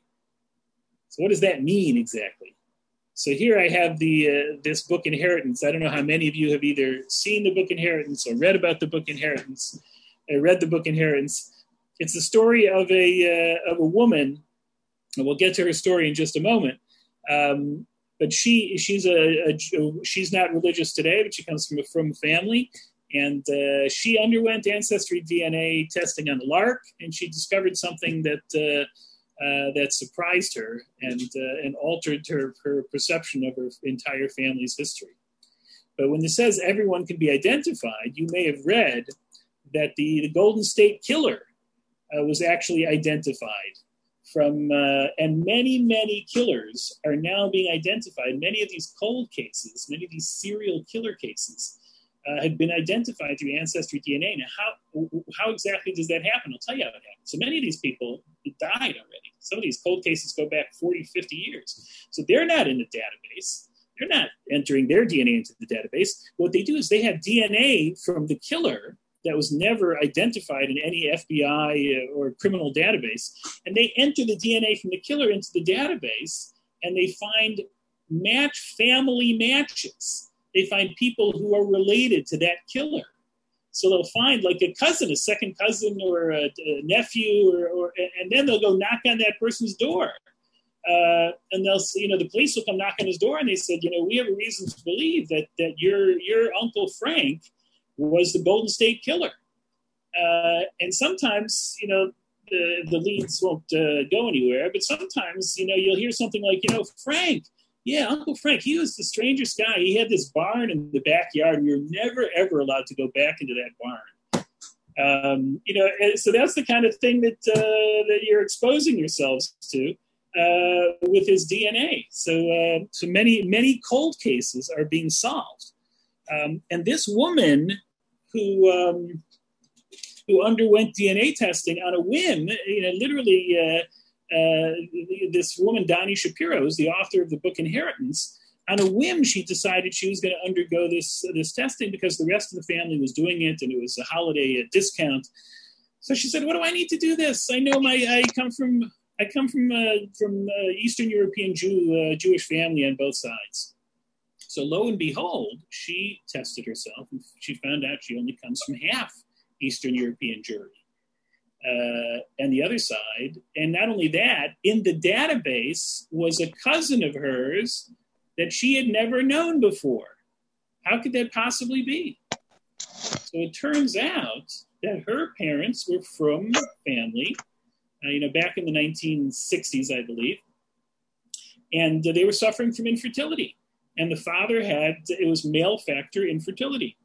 So what does that mean exactly? So here I have the uh, this book Inheritance. I don't know how many of you have either seen the book Inheritance or read about the book Inheritance. I read the book Inheritance. It's the story of a uh, of a woman, and we'll get to her story in just a moment. Um, But she she's a, a she's not religious today, but she comes from a frum family, and uh, she underwent ancestry D N A testing on the lark, and she discovered something that uh, uh, that surprised her and uh, and altered her her perception of her entire family's history. But when it says everyone can be identified, you may have read that the, the Golden State Killer uh, was actually identified. From uh, and many, many killers are now being identified. Many of these cold cases, many of these serial killer cases uh, have been identified through ancestry D N A. Now, how how exactly does that happen? I'll tell you how it happens. So many of these people died already. Some of these cold cases go back forty, fifty years. So they're not in the database. They're not entering their D N A into the database. What they do is they have D N A from the killer that was never identified in any F B I or criminal database, and they enter the D N A from the killer into the database, and they find match family matches. They find people who are related to that killer. So they'll find like a cousin, a second cousin, or a, a nephew, or, or and then they'll go knock on that person's door. Uh, and they'll, you know, the police will come knock on his door, and they said, you know, we have a reason to believe that that your your Uncle Frank was the Golden State Killer. Uh, and sometimes, you know, the, the leads won't uh, go anywhere, but sometimes, you know, you'll hear something like, you know, Frank, yeah, Uncle Frank, he was the strangest guy. He had this barn in the backyard, and you're never, ever allowed to go back into that barn. Um, you know, and so that's the kind of thing that uh, that you're exposing yourselves to uh, with his D N A. So, uh, so many, many cold cases are being solved. Um, and this woman who um, who underwent D N A testing on a whim, you know, literally, uh, uh, this woman, Dani Shapiro, is the author of the book Inheritance. On a whim, she decided she was going to undergo this this testing because the rest of the family was doing it, and it was a holiday a discount. So she said, "What do I need to do this? I know my I come from I come from uh, from uh, Eastern European Jew uh, Jewish family on both sides." So lo and behold, she tested herself, and she found out she only comes from half Eastern European Jewry. Uh, and the other side, and not only that, in the database was a cousin of hers that she had never known before. How could that possibly be? So it turns out that her parents were from family, uh, you know, back in the nineteen sixties, I believe, and uh, they were suffering from infertility. And the father had, it was male factor infertility.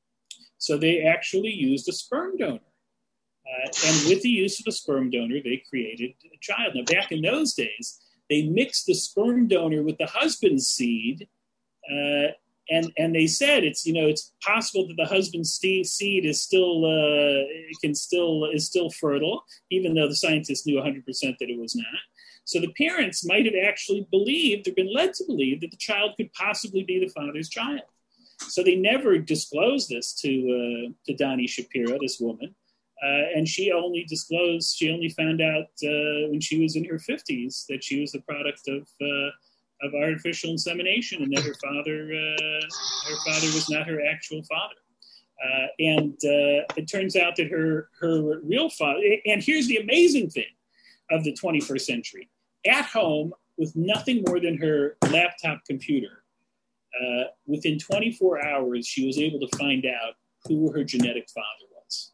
So they actually used a sperm donor. Uh, and with the use of a sperm donor, they created a child. Now, back in those days, they mixed the sperm donor with the husband's seed. Uh, and, and they said it's, you know, it's possible that the husband's seed is still, uh, can still, is still fertile, even though the scientists knew one hundred percent that it was not. So the parents might have actually believed or been led to believe that the child could possibly be the father's child. So they never disclosed this to uh, to Dani Shapiro, this woman, uh, and she only disclosed, she only found out uh, when she was in her fifties that she was the product of uh, of artificial insemination, and that her father uh, her father was not her actual father. Uh, and uh, it turns out that her her real father. And here's the amazing thing of the twenty-first century. At home, with nothing more than her laptop computer, uh, within twenty-four hours, she was able to find out who her genetic father was.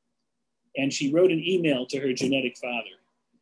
And she wrote an email to her genetic father.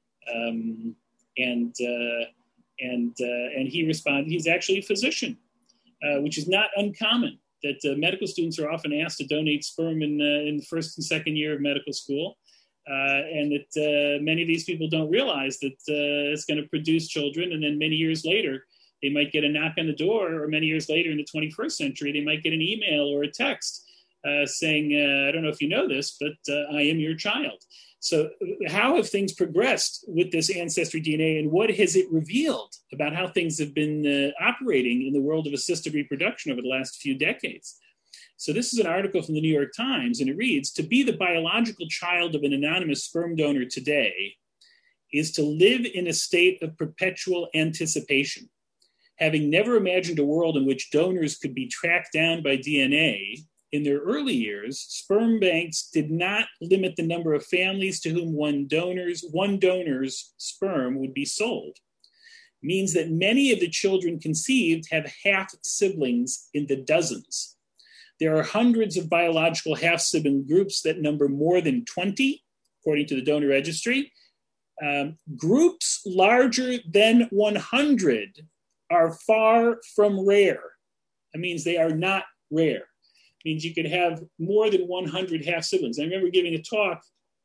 Um, and uh, and uh, and he responded. He's actually a physician, uh, which is not uncommon. That uh, medical students are often asked to donate sperm in, uh, in the first and second year of medical school. Uh, and that uh, many of these people don't realize that uh, it's going to produce children, and then many years later, they might get a knock on the door, or many years later in the twenty-first century, they might get an email or a text uh, saying, uh, I don't know if you know this, but uh, I am your child. So how have things progressed with this ancestry D N A, and what has it revealed about how things have been uh, operating in the world of assisted reproduction over the last few decades? So this is an article from the New York Times, and it reads, to be the biological child of an anonymous sperm donor today is to live in a state of perpetual anticipation. Having never imagined a world in which donors could be tracked down by D N A, in their early years, sperm banks did not limit the number of families to whom one donor's, one donor's sperm would be sold. Means that many of the children conceived have half siblings in the dozens. There are hundreds of biological half-sibling groups that number more than twenty, according to the donor registry. Um, groups larger than one hundred are far from rare. That means they are not rare. It means you could have more than one hundred half-siblings. I remember giving a talk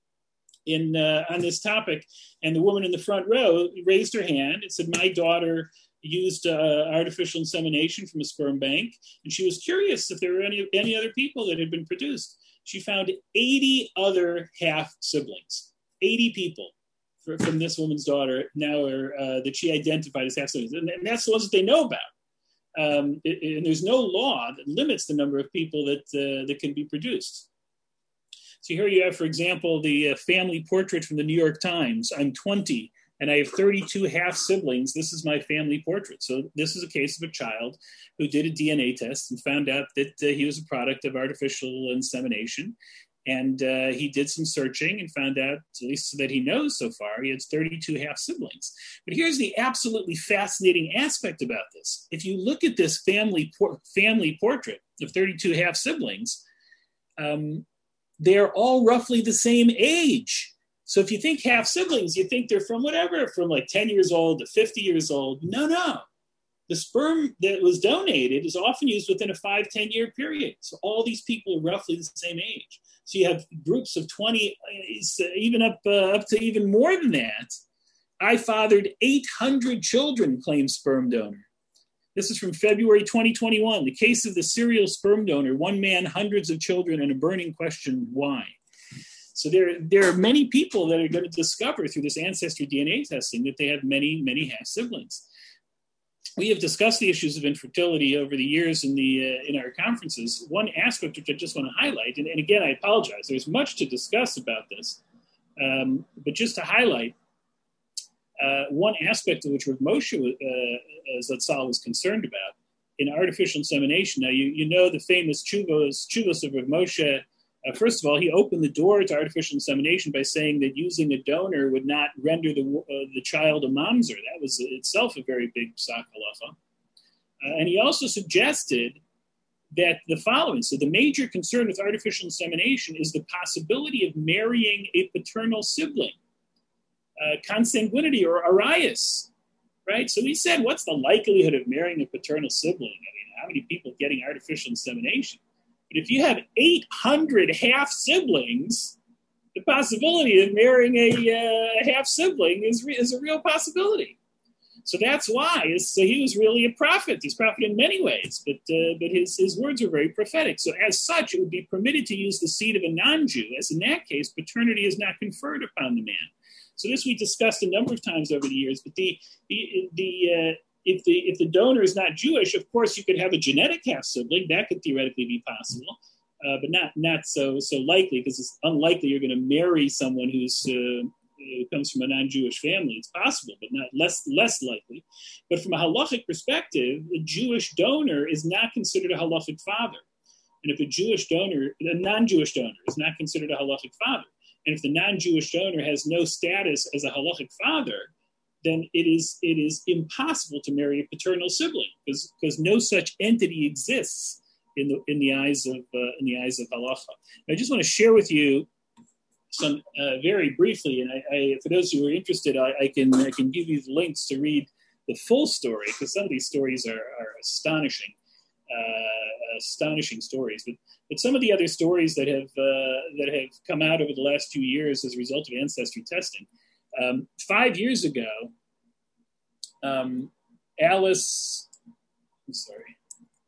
in uh, on this topic, and the woman in the front row raised her hand and said, my daughter used uh, artificial insemination from a sperm bank, and she was curious if there were any any other people that had been produced. She found eighty other half siblings, eighty people for, from this woman's daughter now are uh, that she identified as half siblings, and, and that's the ones that they know about. Um, it, and there's no law that limits the number of people that uh, that can be produced. So here you have, for example, the uh, family portrait from the New York Times. I'm twenty and I have thirty-two half siblings. This is my family portrait. So this is a case of a child who did a D N A test and found out that uh, he was a product of artificial insemination. And uh, he did some searching and found out, at least that he knows so far, he has thirty-two half siblings. But here's the absolutely fascinating aspect about this. If you look at this family por- family portrait of thirty-two half siblings, um, they're all roughly the same age. So if you think half siblings, you think they're from whatever, from like ten years old to fifty years old. No, no. The sperm that was donated is often used within a five, ten year period. So all these people are roughly the same age. So you have groups of twenty, even up uh, up to even more than that. I fathered eight hundred children, claims sperm donor. This is from February twenty twenty-one. The case of the serial sperm donor, one man, hundreds of children, and a burning question, why? So there, there are many people that are going to discover through this ancestry D N A testing that they have many, many half siblings. We have discussed the issues of infertility over the years in the uh, in our conferences. One aspect which I just want to highlight, and, and again, I apologize, there's much to discuss about this, um, but just to highlight, uh, one aspect of which Rav Moshe uh, Zatzal was concerned about in artificial insemination. Now, you, you know the famous chuvos, chuvos of Rav Moshe. Uh, first of all, he opened the door to artificial insemination by saying that using a donor would not render the uh, the child a mamzer. That was itself a very big psak halacha. Uh, and he also suggested that the following. So the major concern with artificial insemination is the possibility of marrying a paternal sibling, uh, consanguinity or arias, right? So he said, what's the likelihood of marrying a paternal sibling? I mean, how many people getting artificial insemination? But if you have eight hundred half siblings, the possibility of marrying a uh, half sibling is, re- is a real possibility. So that's why. So he was really a prophet. He's a prophet in many ways, but uh, but his, his words are very prophetic. So as such, it would be permitted to use the seed of a non-Jew, as in that case, paternity is not conferred upon the man. So this we discussed a number of times over the years. But the the the uh, If the if the donor is not Jewish, of course, you could have a genetic half sibling. That could theoretically be possible, uh, but not not so so likely, because it's unlikely you're going to marry someone who's uh, who comes from a non-Jewish family. It's possible, but not less less likely. But from a halachic perspective, a Jewish donor is not considered a halachic father, and if a Jewish donor, a non-Jewish donor, is not considered a halachic father, and if the non-Jewish donor has no status as a halachic father, then it is it is impossible to marry a paternal sibling, because because no such entity exists in the in the eyes of uh, in the eyes of halacha. I just want to share with you some uh, very briefly, and I, I, for those who are interested, I, I can I can give you the links to read the full story, because some of these stories are, are astonishing, uh, astonishing stories. But but some of the other stories that have uh, that have come out over the last few years as a result of ancestry testing. Um, five years ago, um, Alice, I'm sorry,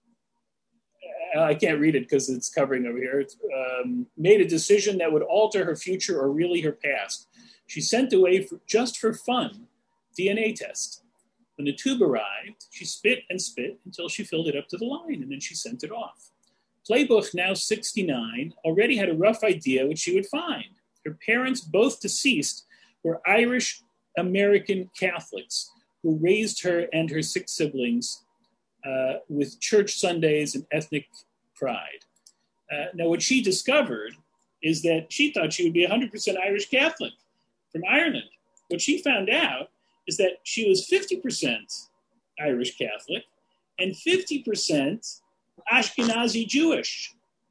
I can't read it because it's covering over here, um, made a decision that would alter her future or really her past. She sent away, for, just for fun, D N A test. When the tube arrived, she spit and spit until she filled it up to the line, and then she sent it off. Playbuch, now sixty-nine, already had a rough idea what she would find. Her parents, both deceased, were Irish American Catholics who raised her and her six siblings uh, with church Sundays and ethnic pride. Uh, now, what she discovered is that she thought she would be one hundred percent Irish Catholic from Ireland. What she found out is that she was fifty percent Irish Catholic and fifty percent Ashkenazi Jewish.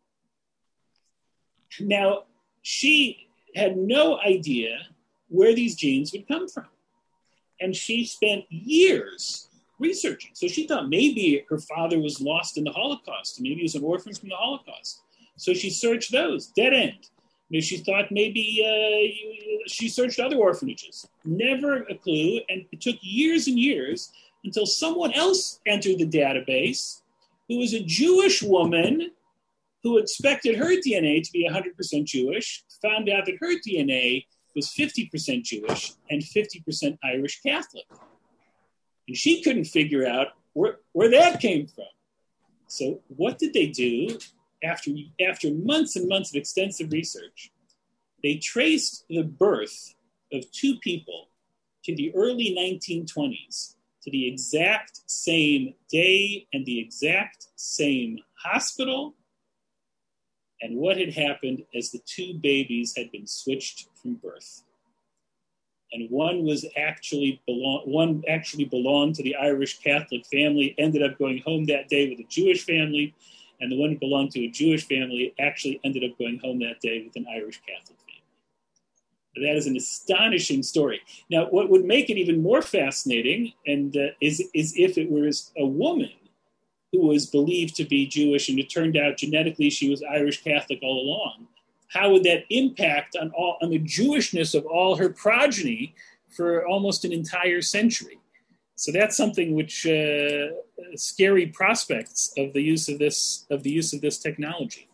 Now, she had no idea where these genes would come from. And she spent years researching. So she thought maybe her father was lost in the Holocaust. Maybe he was an orphan from the Holocaust. So she searched those, dead end. Maybe she thought maybe uh, she searched other orphanages. Never a clue. And it took years and years until someone else entered the database, who was a Jewish woman who expected her D N A to be one hundred percent Jewish, found out that her D N A was fifty percent Jewish and fifty percent Irish Catholic. And she couldn't figure out where, where that came from. So what did they do after, after months and months of extensive research? They traced the birth of two people to the early nineteen twenties, to the exact same day and the exact same hospital, and what had happened as the two babies had been switched from birth. And one was actually belong, one actually belonged to the Irish Catholic family, ended up going home that day with a Jewish family, and the one who belonged to a Jewish family actually ended up going home that day with an Irish Catholic family. That is an astonishing story. Now, what would make it even more fascinating and uh, is, is if it was a woman who was believed to be Jewish and it turned out genetically she was Irish Catholic all along. How would that impact on all on the Jewishness of all her progeny for almost an entire century? So that's something which uh, scary prospects of the use of this of the use of this technology.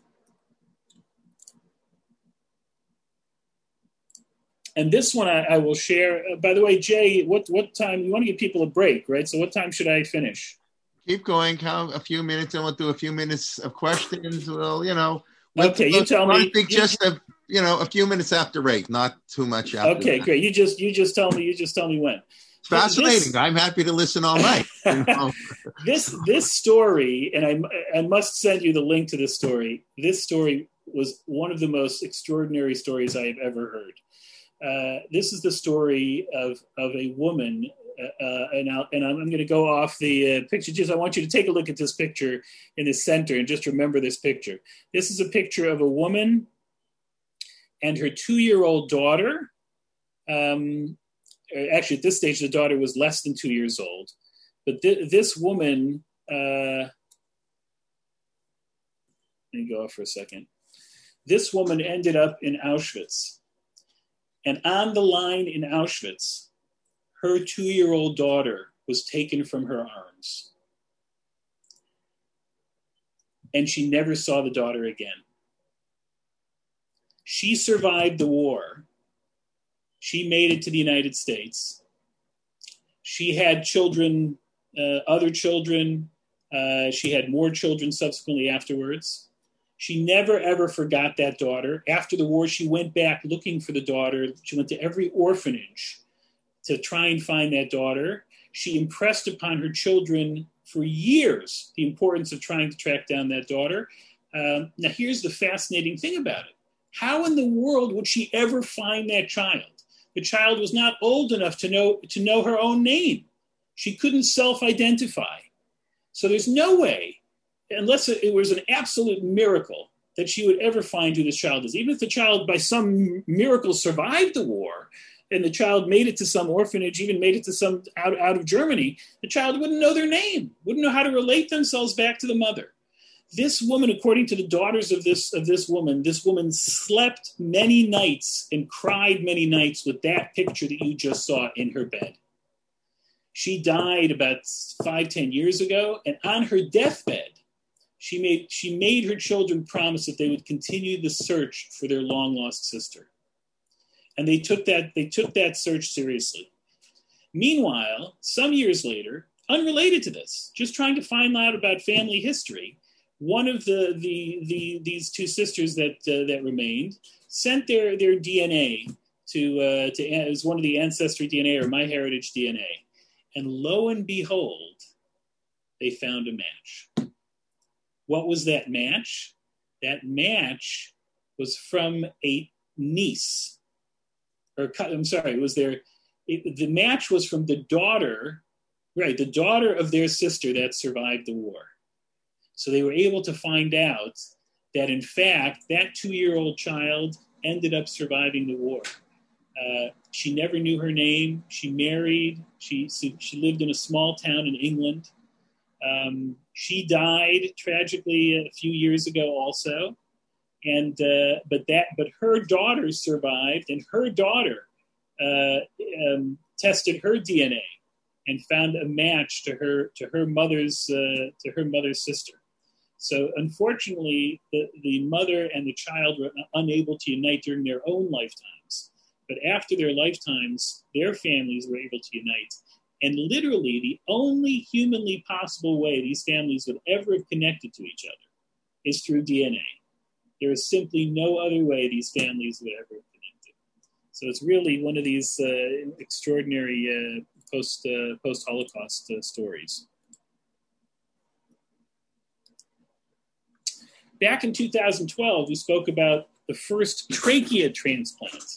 And this one I, I will share. Uh, by the way, Jay, what what time you want to give people a break, right? So what time should I finish? Keep going, Cal. A few minutes, and we'll do a few minutes of questions. Well, you know. We'll okay, you tell me. I think you, just a you know a few minutes after eight, not too much after. Okay, that. Great. You just you just tell me. You just tell me when. Fascinating. This, I'm happy to listen all night. You know? this this story, and I I must send you the link to this story. This story was one of the most extraordinary stories I have ever heard. Uh, this is the story of of a woman, uh, uh, and, I'll, and I'm, I'm going to go off the uh, picture. Just I want you to take a look at this picture in the center, and just remember this picture. This is a picture of a woman and her two-year-old daughter. Um, actually, at this stage, the daughter was less than two years old, but th- this woman. Uh, let me go off for a second. This woman ended up in Auschwitz. And on the line in Auschwitz, her two-year-old daughter was taken from her arms. And she never saw the daughter again. She survived the war. She made it to the United States. She had children, uh, other children. Uh, she had more children subsequently afterwards. She never, ever forgot that daughter. After the war, she went back looking for the daughter. She went to every orphanage to try and find that daughter. She impressed upon her children for years the importance of trying to track down that daughter. Um, now, here's the fascinating thing about it. How in the world would she ever find that child? The child was not old enough to know, to know her own name. She couldn't self-identify. So there's no way, unless it was an absolute miracle, that she would ever find who this child is. Even if the child, by some miracle, survived the war, and the child made it to some orphanage, even made it to some out, out of Germany, the child wouldn't know their name, wouldn't know how to relate themselves back to the mother. This woman, according to the daughters of this, of this woman, this woman slept many nights and cried many nights with that picture that you just saw in her bed. She died about five, ten years ago, and on her deathbed, She made, she made her children promise that they would continue the search for their long-lost sister. And they took that, they took that search seriously. Meanwhile, some years later, unrelated to this, just trying to find out about family history, one of the, the, the these two sisters that uh, that remained sent their, their D N A to, uh, to, it was one of the Ancestry D N A or MyHeritage D N A. And lo and behold, they found a match. What was that match? That match was from a niece. Or I'm sorry, it was their, it, the match was from the daughter, right, the daughter of their sister that survived the war. So they were able to find out that, in fact, that two-year-old child ended up surviving the war. Uh, she never knew her name. She married. She, she lived in a small town in England. Um, she died tragically a few years ago also. And, uh, but that, but her daughter survived, and her daughter uh, um, tested her D N A and found a match to her, to her mother's, uh, to her mother's sister. So unfortunately, the, the mother and the child were unable to unite during their own lifetimes. But after their lifetimes, their families were able to unite. And literally, the only humanly possible way these families would ever have connected to each other is through D N A. There is simply no other way these families would ever have connected. So it's really one of these uh, extraordinary uh, post, uh, post-Holocaust uh, stories. Back in two thousand twelve, we spoke about the first trachea transplant.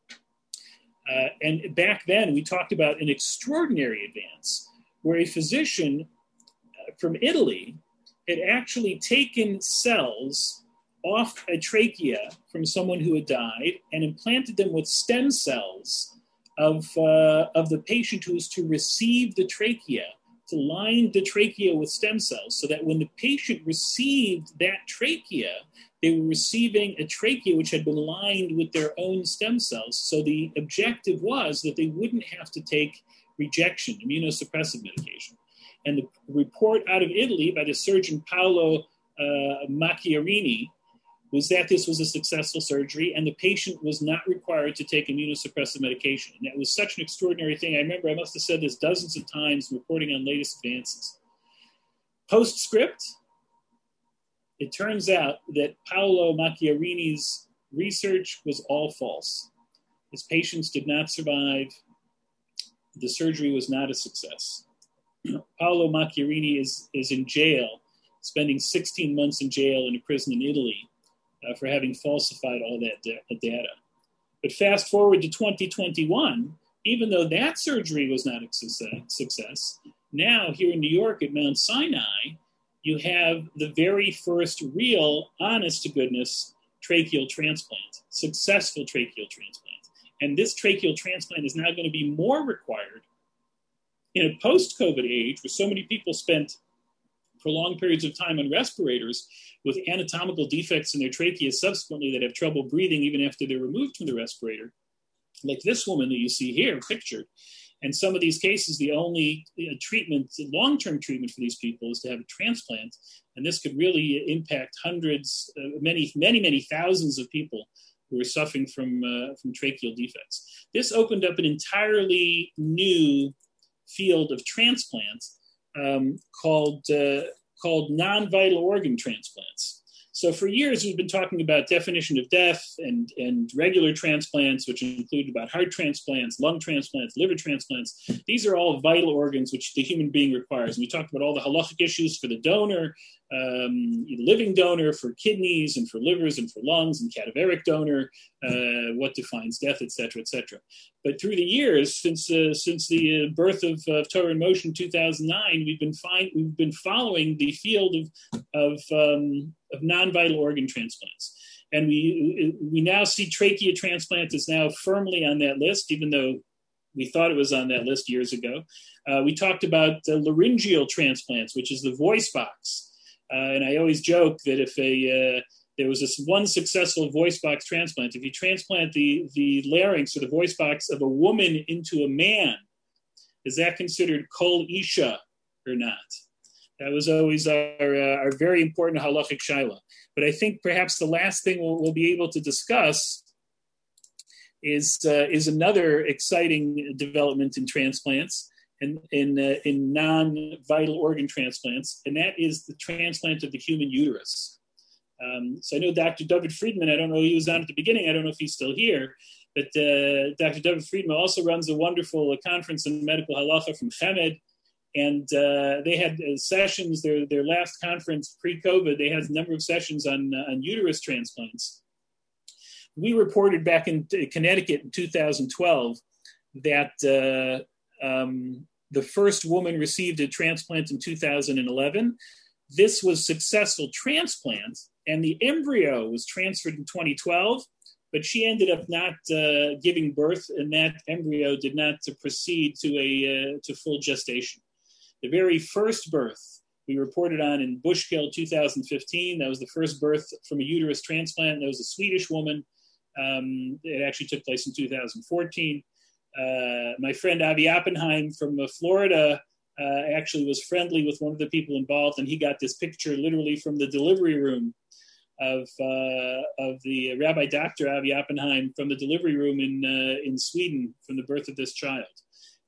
Uh, and back then, we talked about an extraordinary advance where a physician uh, from Italy had actually taken cells off a trachea from someone who had died and implanted them with stem cells of, uh, of the patient who was to receive the trachea, to line the trachea with stem cells so that when the patient received that trachea, they were receiving a trachea which had been lined with their own stem cells. So the objective was that they wouldn't have to take rejection, immunosuppressive medication. And the report out of Italy by the surgeon Paolo uh, Macchiarini was that this was a successful surgery and the patient was not required to take immunosuppressive medication. And that was such an extraordinary thing. I remember I must have said this dozens of times reporting on latest advances. Postscript, it turns out that Paolo Macchiarini's research was all false. His patients did not survive. The surgery was not a success. Paolo Macchiarini is, is in jail, spending sixteen months in jail in a prison in Italy uh, for having falsified all that da- data. But fast forward to twenty twenty-one, even though that surgery was not a success, now here in New York at Mount Sinai, you have the very first real, honest-to-goodness tracheal transplant, successful tracheal transplant. And this tracheal transplant is now going to be more required in a post-COVID age where so many people spent prolonged periods of time on respirators with anatomical defects in their trachea subsequently that have trouble breathing even after they're removed from the respirator, like this woman that you see here pictured. And some of these cases, the only you know, treatment, long-term treatment for these people is to have a transplant. And this could really impact hundreds, uh, many, many, many thousands of people who are suffering from, uh, from tracheal defects. This opened up an entirely new field of transplant um, called, uh, called non-vital organ transplants. So for years, we've been talking about definition of death and, and regular transplants, which include about heart transplants, lung transplants, liver transplants. These are all vital organs which the human being requires. And we talked about all the halachic issues for the donor, um, living donor, for kidneys and for livers and for lungs, and cadaveric donor, uh, what defines death, et cetera, et cetera. But through the years, since uh, since the uh, birth of uh, Torah in Motion in two thousand nine, we've been find, we've been following the field of of, um, of non-vital organ transplants, and we we now see trachea transplant is now firmly on that list, even though we thought it was on that list years ago. Uh, we talked about uh, laryngeal transplants, which is the voice box, uh, and I always joke that if a uh, there was this one successful voice box transplant. If you transplant the, the larynx or the voice box of a woman into a man, is that considered kol isha or not? That was always our, uh, our very important halachic shaila. But I think perhaps the last thing we'll, we'll be able to discuss is, uh, is another exciting development in transplants and in, uh, in non-vital organ transplants, and that is the transplant of the human uterus. Um, so I know Doctor David Friedman, I don't know, he was on at the beginning, I don't know if he's still here, but uh, Doctor David Friedman also runs a wonderful uh, conference in medical halacha from Chemed, and uh, they had uh, sessions, their their last conference pre-COVID, they had a number of sessions on, uh, on uterus transplants. We reported back in Connecticut in two thousand twelve that uh, um, the first woman received a transplant in two thousand eleven. This was successful transplant, and the embryo was transferred in twenty twelve, but she ended up not uh, giving birth, and that embryo did not uh, proceed to a uh, to full gestation. The very first birth we reported on in Bushkill two thousand fifteen. That was the first birth from a uterus transplant. That was a Swedish woman. Um, it actually took place in two thousand fourteen. Uh, my friend Avi Oppenheim from uh, Florida Uh, actually was friendly with one of the people involved, and he got this picture literally from the delivery room of uh, of the Rabbi Doctor Avi Oppenheim from the delivery room in uh, in Sweden from the birth of this child.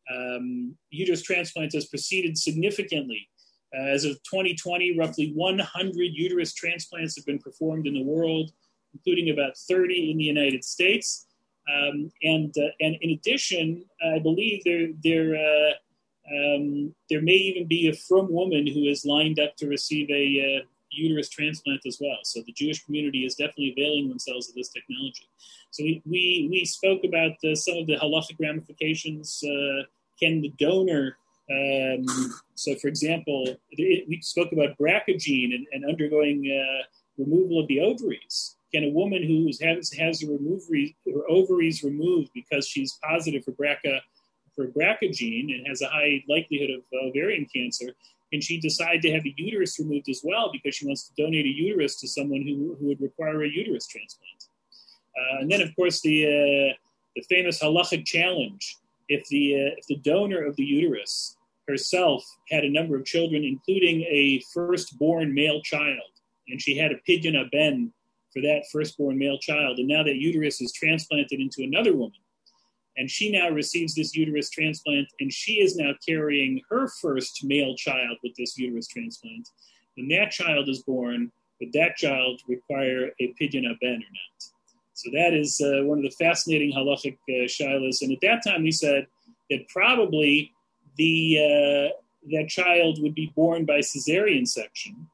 Um, uterus transplants has proceeded significantly. Uh, as of twenty twenty, roughly one hundred uterus transplants have been performed in the world, including about thirty in the United States. Um, and uh, and in addition, I believe there there uh, um, there may even be a frum woman who is lined up to receive a uh, uterus transplant as well. So the Jewish community is definitely availing themselves of this technology. So we we, we spoke about uh, some of the halachic ramifications. Uh, can the donor, um, so for example, it, we spoke about B R C A gene and, and undergoing uh, removal of the ovaries. Can a woman who has, has her, removery, her ovaries removed because she's positive for B R C A, for B R C A gene and has a high likelihood of ovarian cancer, can she decide to have a uterus removed as well because she wants to donate a uterus to someone who, who would require a uterus transplant? Uh, and then, of course, the uh, the famous halachic challenge. If the uh, if the donor of the uterus herself had a number of children, including a firstborn male child, and she had a pidyon haben for that firstborn male child, and now that uterus is transplanted into another woman, and she now receives this uterus transplant, and she is now carrying her first male child with this uterus transplant, when that child is born, would that child require a pidyon haben or not? So that is uh, one of the fascinating halachic uh, shilas. And at that time, we said that probably the uh, that child would be born by cesarean section,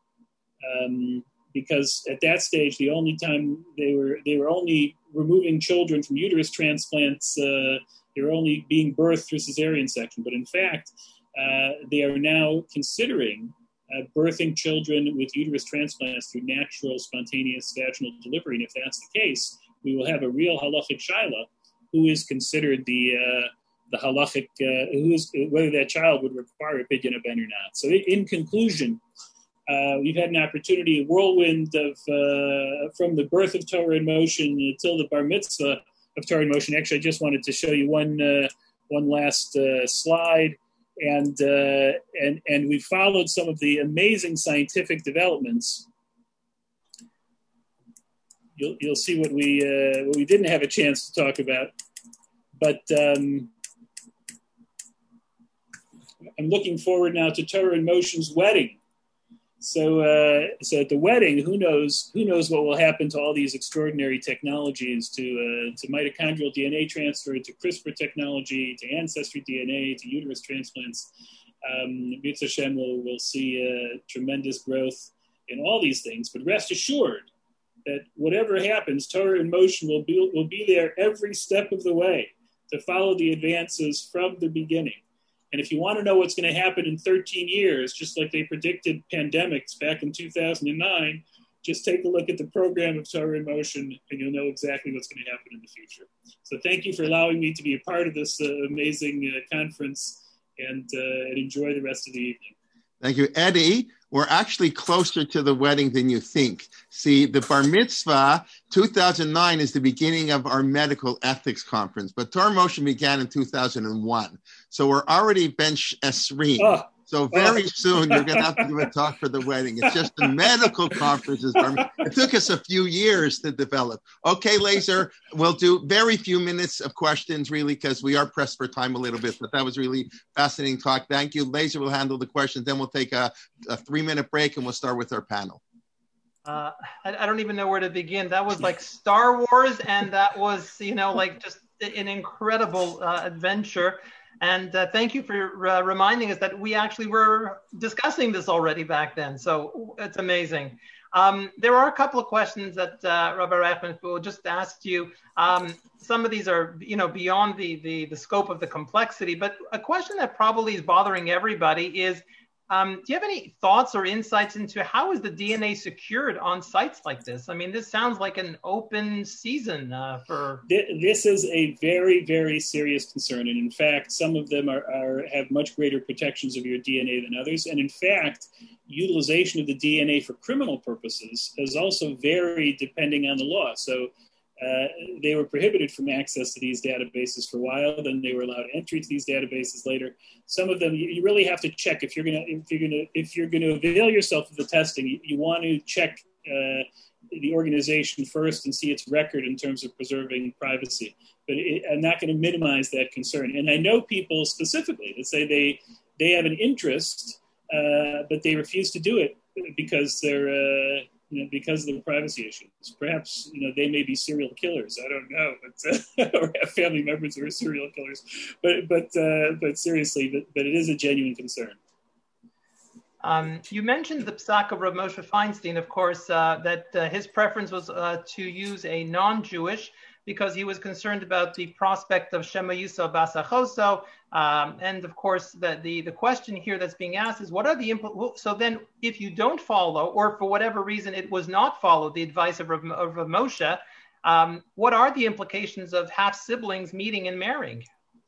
um, because at that stage, the only time they were they were only removing children from uterus transplants, uh, they were only being birthed through cesarean section. But in fact, uh, they are now considering uh, birthing children with uterus transplants through natural, spontaneous vaginal delivery. And if that's the case, we will have a real halachic shaila who is considered the uh, the halachic, uh, who is, whether that child would require a pidyon haben or not. So in conclusion, uh, we've had an opportunity, a whirlwind of, uh, from the birth of Torah in Motion until the bar mitzvah of Torah in Motion. Actually, I just wanted to show you one uh, one last uh, slide. And, uh, and, and we followed some of the amazing scientific developments. You'll, you'll see what we uh, what we didn't have a chance to talk about, but um, I'm looking forward now to Torah in Motion's wedding. So, uh, so at the wedding, who knows who knows what will happen to all these extraordinary technologies, to uh, to mitochondrial D N A transfer, to CRISPR technology, to ancestry D N A, to uterus transplants. Um, Mitzvah Hashem will will see uh, tremendous growth in all these things. But rest assured that whatever happens, Torah in Motion will be, will be there every step of the way to follow the advances from the beginning. And if you want to know what's going to happen in thirteen years, just like they predicted pandemics back in two thousand nine, just take a look at the program of Torah in Motion and you'll know exactly what's going to happen in the future. So thank you for allowing me to be a part of this uh, amazing uh, conference, and, uh, and enjoy the rest of the evening. Thank you, Eddie. We're actually closer to the wedding than you think. See, the bar mitzvah, two thousand nine, is the beginning of our medical ethics conference, but Torah Motion began in two thousand one. So we're already bench esreen. Oh. So very oh. soon you're going to have to give a talk for the wedding. It's just the medical conferences. It took us a few years to develop. Okay, Laser, we'll do very few minutes of questions, really, because we are pressed for time a little bit. But that was really fascinating talk. Thank you. Laser will handle the questions. Then we'll take a, a three-minute break, and we'll start with our panel. Uh, I, I don't even know where to begin. That was like Star Wars, and that was, you know, like just an incredible uh, adventure. And uh, thank you for uh, reminding us that we actually were discussing this already back then. So it's amazing. Um, there are a couple of questions that uh, Rabbi Reichman will just ask you. Um, some of these are, you know, beyond the, the, the scope of the complexity, but a question that probably is bothering everybody is, Um, do you have any thoughts or insights into how is the D N A secured on sites like this? I mean, this sounds like an open season uh, for... This is a very, very serious concern. And in fact, some of them are, are have much greater protections of your D N A than others. And in fact, utilization of the D N A for criminal purposes has also varied depending on the law. So Uh, they were prohibited from access to these databases for a while. Then they were allowed entry to these databases later. Some of them, you, you really have to check if you're gonna if you're gonna if you're gonna avail yourself of the testing. You, you want to check uh, the organization first and see its record in terms of preserving privacy. but it, I'm not going to minimize that concern. And I know people specifically that say they they have an interest, uh, but they refuse to do it because they're uh, you know because of the privacy issues. Perhaps you know they may be serial killers. I don't know, but uh, or have family members who are serial killers. But but uh, but seriously, but, but it is a genuine concern. Um, you mentioned the Psak of Rav Moshe Feinstein, of course, uh, that uh, his preference was uh, to use a non-Jewish because he was concerned about the prospect of Shema Yisrael Basachoso. Um, and of course, the, the, the question here that's being asked is, what are the impl- so then if you don't follow, or for whatever reason it was not followed, the advice of Rav, of Rav Moshe, um, what are the implications of half-siblings meeting and marrying?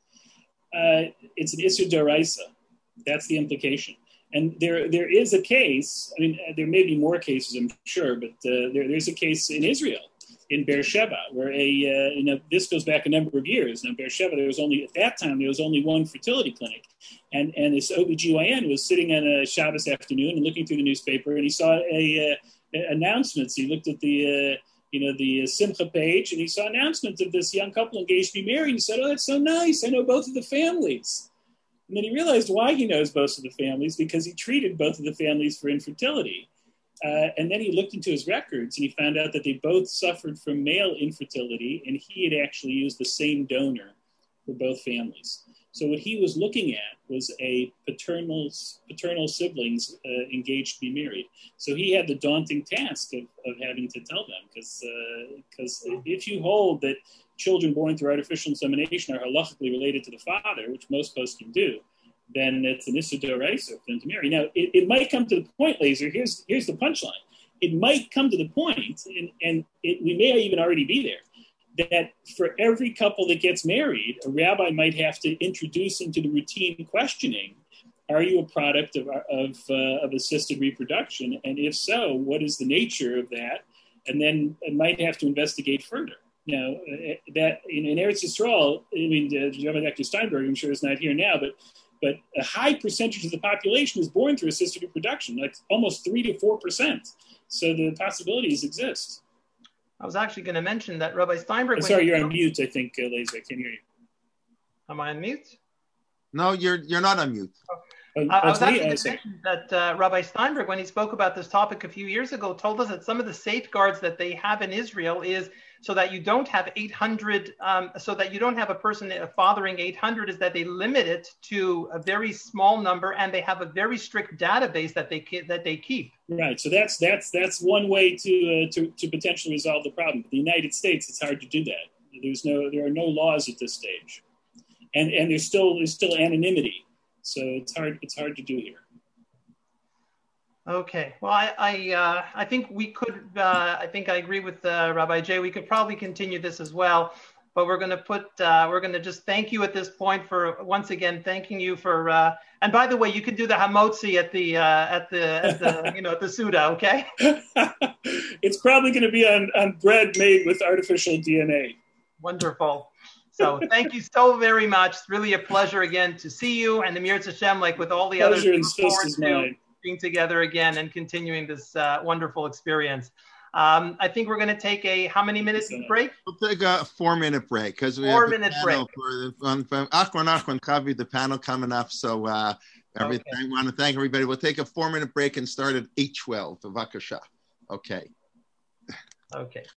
Uh, it's an Issur D'Oraisa. That's the implication. And there, there is a case. I mean, there may be more cases, I'm sure, but uh, there, there's a case in Israel, in Beersheba, where a, uh, you know, this goes back a number of years. Now, Beersheba, there was only at that time there was only one fertility clinic, and and this O B G Y N was sitting on a Shabbos afternoon and looking through the newspaper, and he saw a, uh, announcements. He looked at the, uh, you know, the Simcha page, and he saw announcements of this young couple engaged to be married. He said, "Oh, that's so nice! I know both of the families." And then he realized why he knows both of the families, because he treated both of the families for infertility. Uh, and then he looked into his records and he found out that they both suffered from male infertility, and he had actually used the same donor for both families. So what he was looking at was a paternal, paternal siblings uh, engaged to be married. So he had the daunting task of, of having to tell them, because because uh, if you hold that children born through artificial insemination are halachically related to the father, which most poskim do, then it's an Issur D'Oraisa for them to marry. Now, it, it might come to the point, Laser, here's here's the punchline. It might come to the point, and, and it, we may even already be there, that for every couple that gets married, a rabbi might have to introduce into the routine questioning, are you a product of, of, uh, of assisted reproduction? And if so, what is the nature of that? And then it might have to investigate further. Now, uh, that in, in Eretz Yisrael, I mean, uh, Rabbi Doctor Steinberg, I'm sure, is not here now, but but a high percentage of the population is born through assisted reproduction, like almost three to four percent. So the possibilities exist. I was actually going to mention that Rabbi Steinberg. I'm sorry, you're on mute, I think, uh, Laser. I can't hear you. Am I on mute? No, you're you're not on mute. Oh. Uh, I was actually going to mention that uh, Rabbi Steinberg, when he spoke about this topic a few years ago, told us that some of the safeguards that they have in Israel is so that you don't have eight hundred, um, so that you don't have a person fathering eight hundred, is that they limit it to a very small number, and they have a very strict database that they that they keep. Right. So that's that's that's one way to uh, to to potentially resolve the problem. In the United States, it's hard to do that. There's no there are no laws at this stage, and and there's still there's still anonymity. So it's hard. It's hard to do here. Okay. Well, I I, uh, I think we could. Uh, I think I agree with uh, Rabbi Jay. We could probably continue this as well, but we're going to put. Uh, we're going to just thank you at this point for once again thanking you for. Uh, and by the way, you could do the hamotzi at the uh, at the at the you know at the Suda. Okay. It's probably going to be on on bread made with artificial D N A. Wonderful. So thank you so very much. It's really a pleasure again to see you, and the Mirz Hashem, like with all the pleasure others, and look forward is to mine. being together again and continuing this uh, wonderful experience. Um, I think we're going to take a how many minutes break? We'll take a four minute break because we four have the minute panel break. for the, on, from Achron Achron Kavi, the panel coming up. So uh, everything. Okay. I want to thank everybody. We'll take a four minute break and start at eight twelve. Vakasha. Okay. Okay.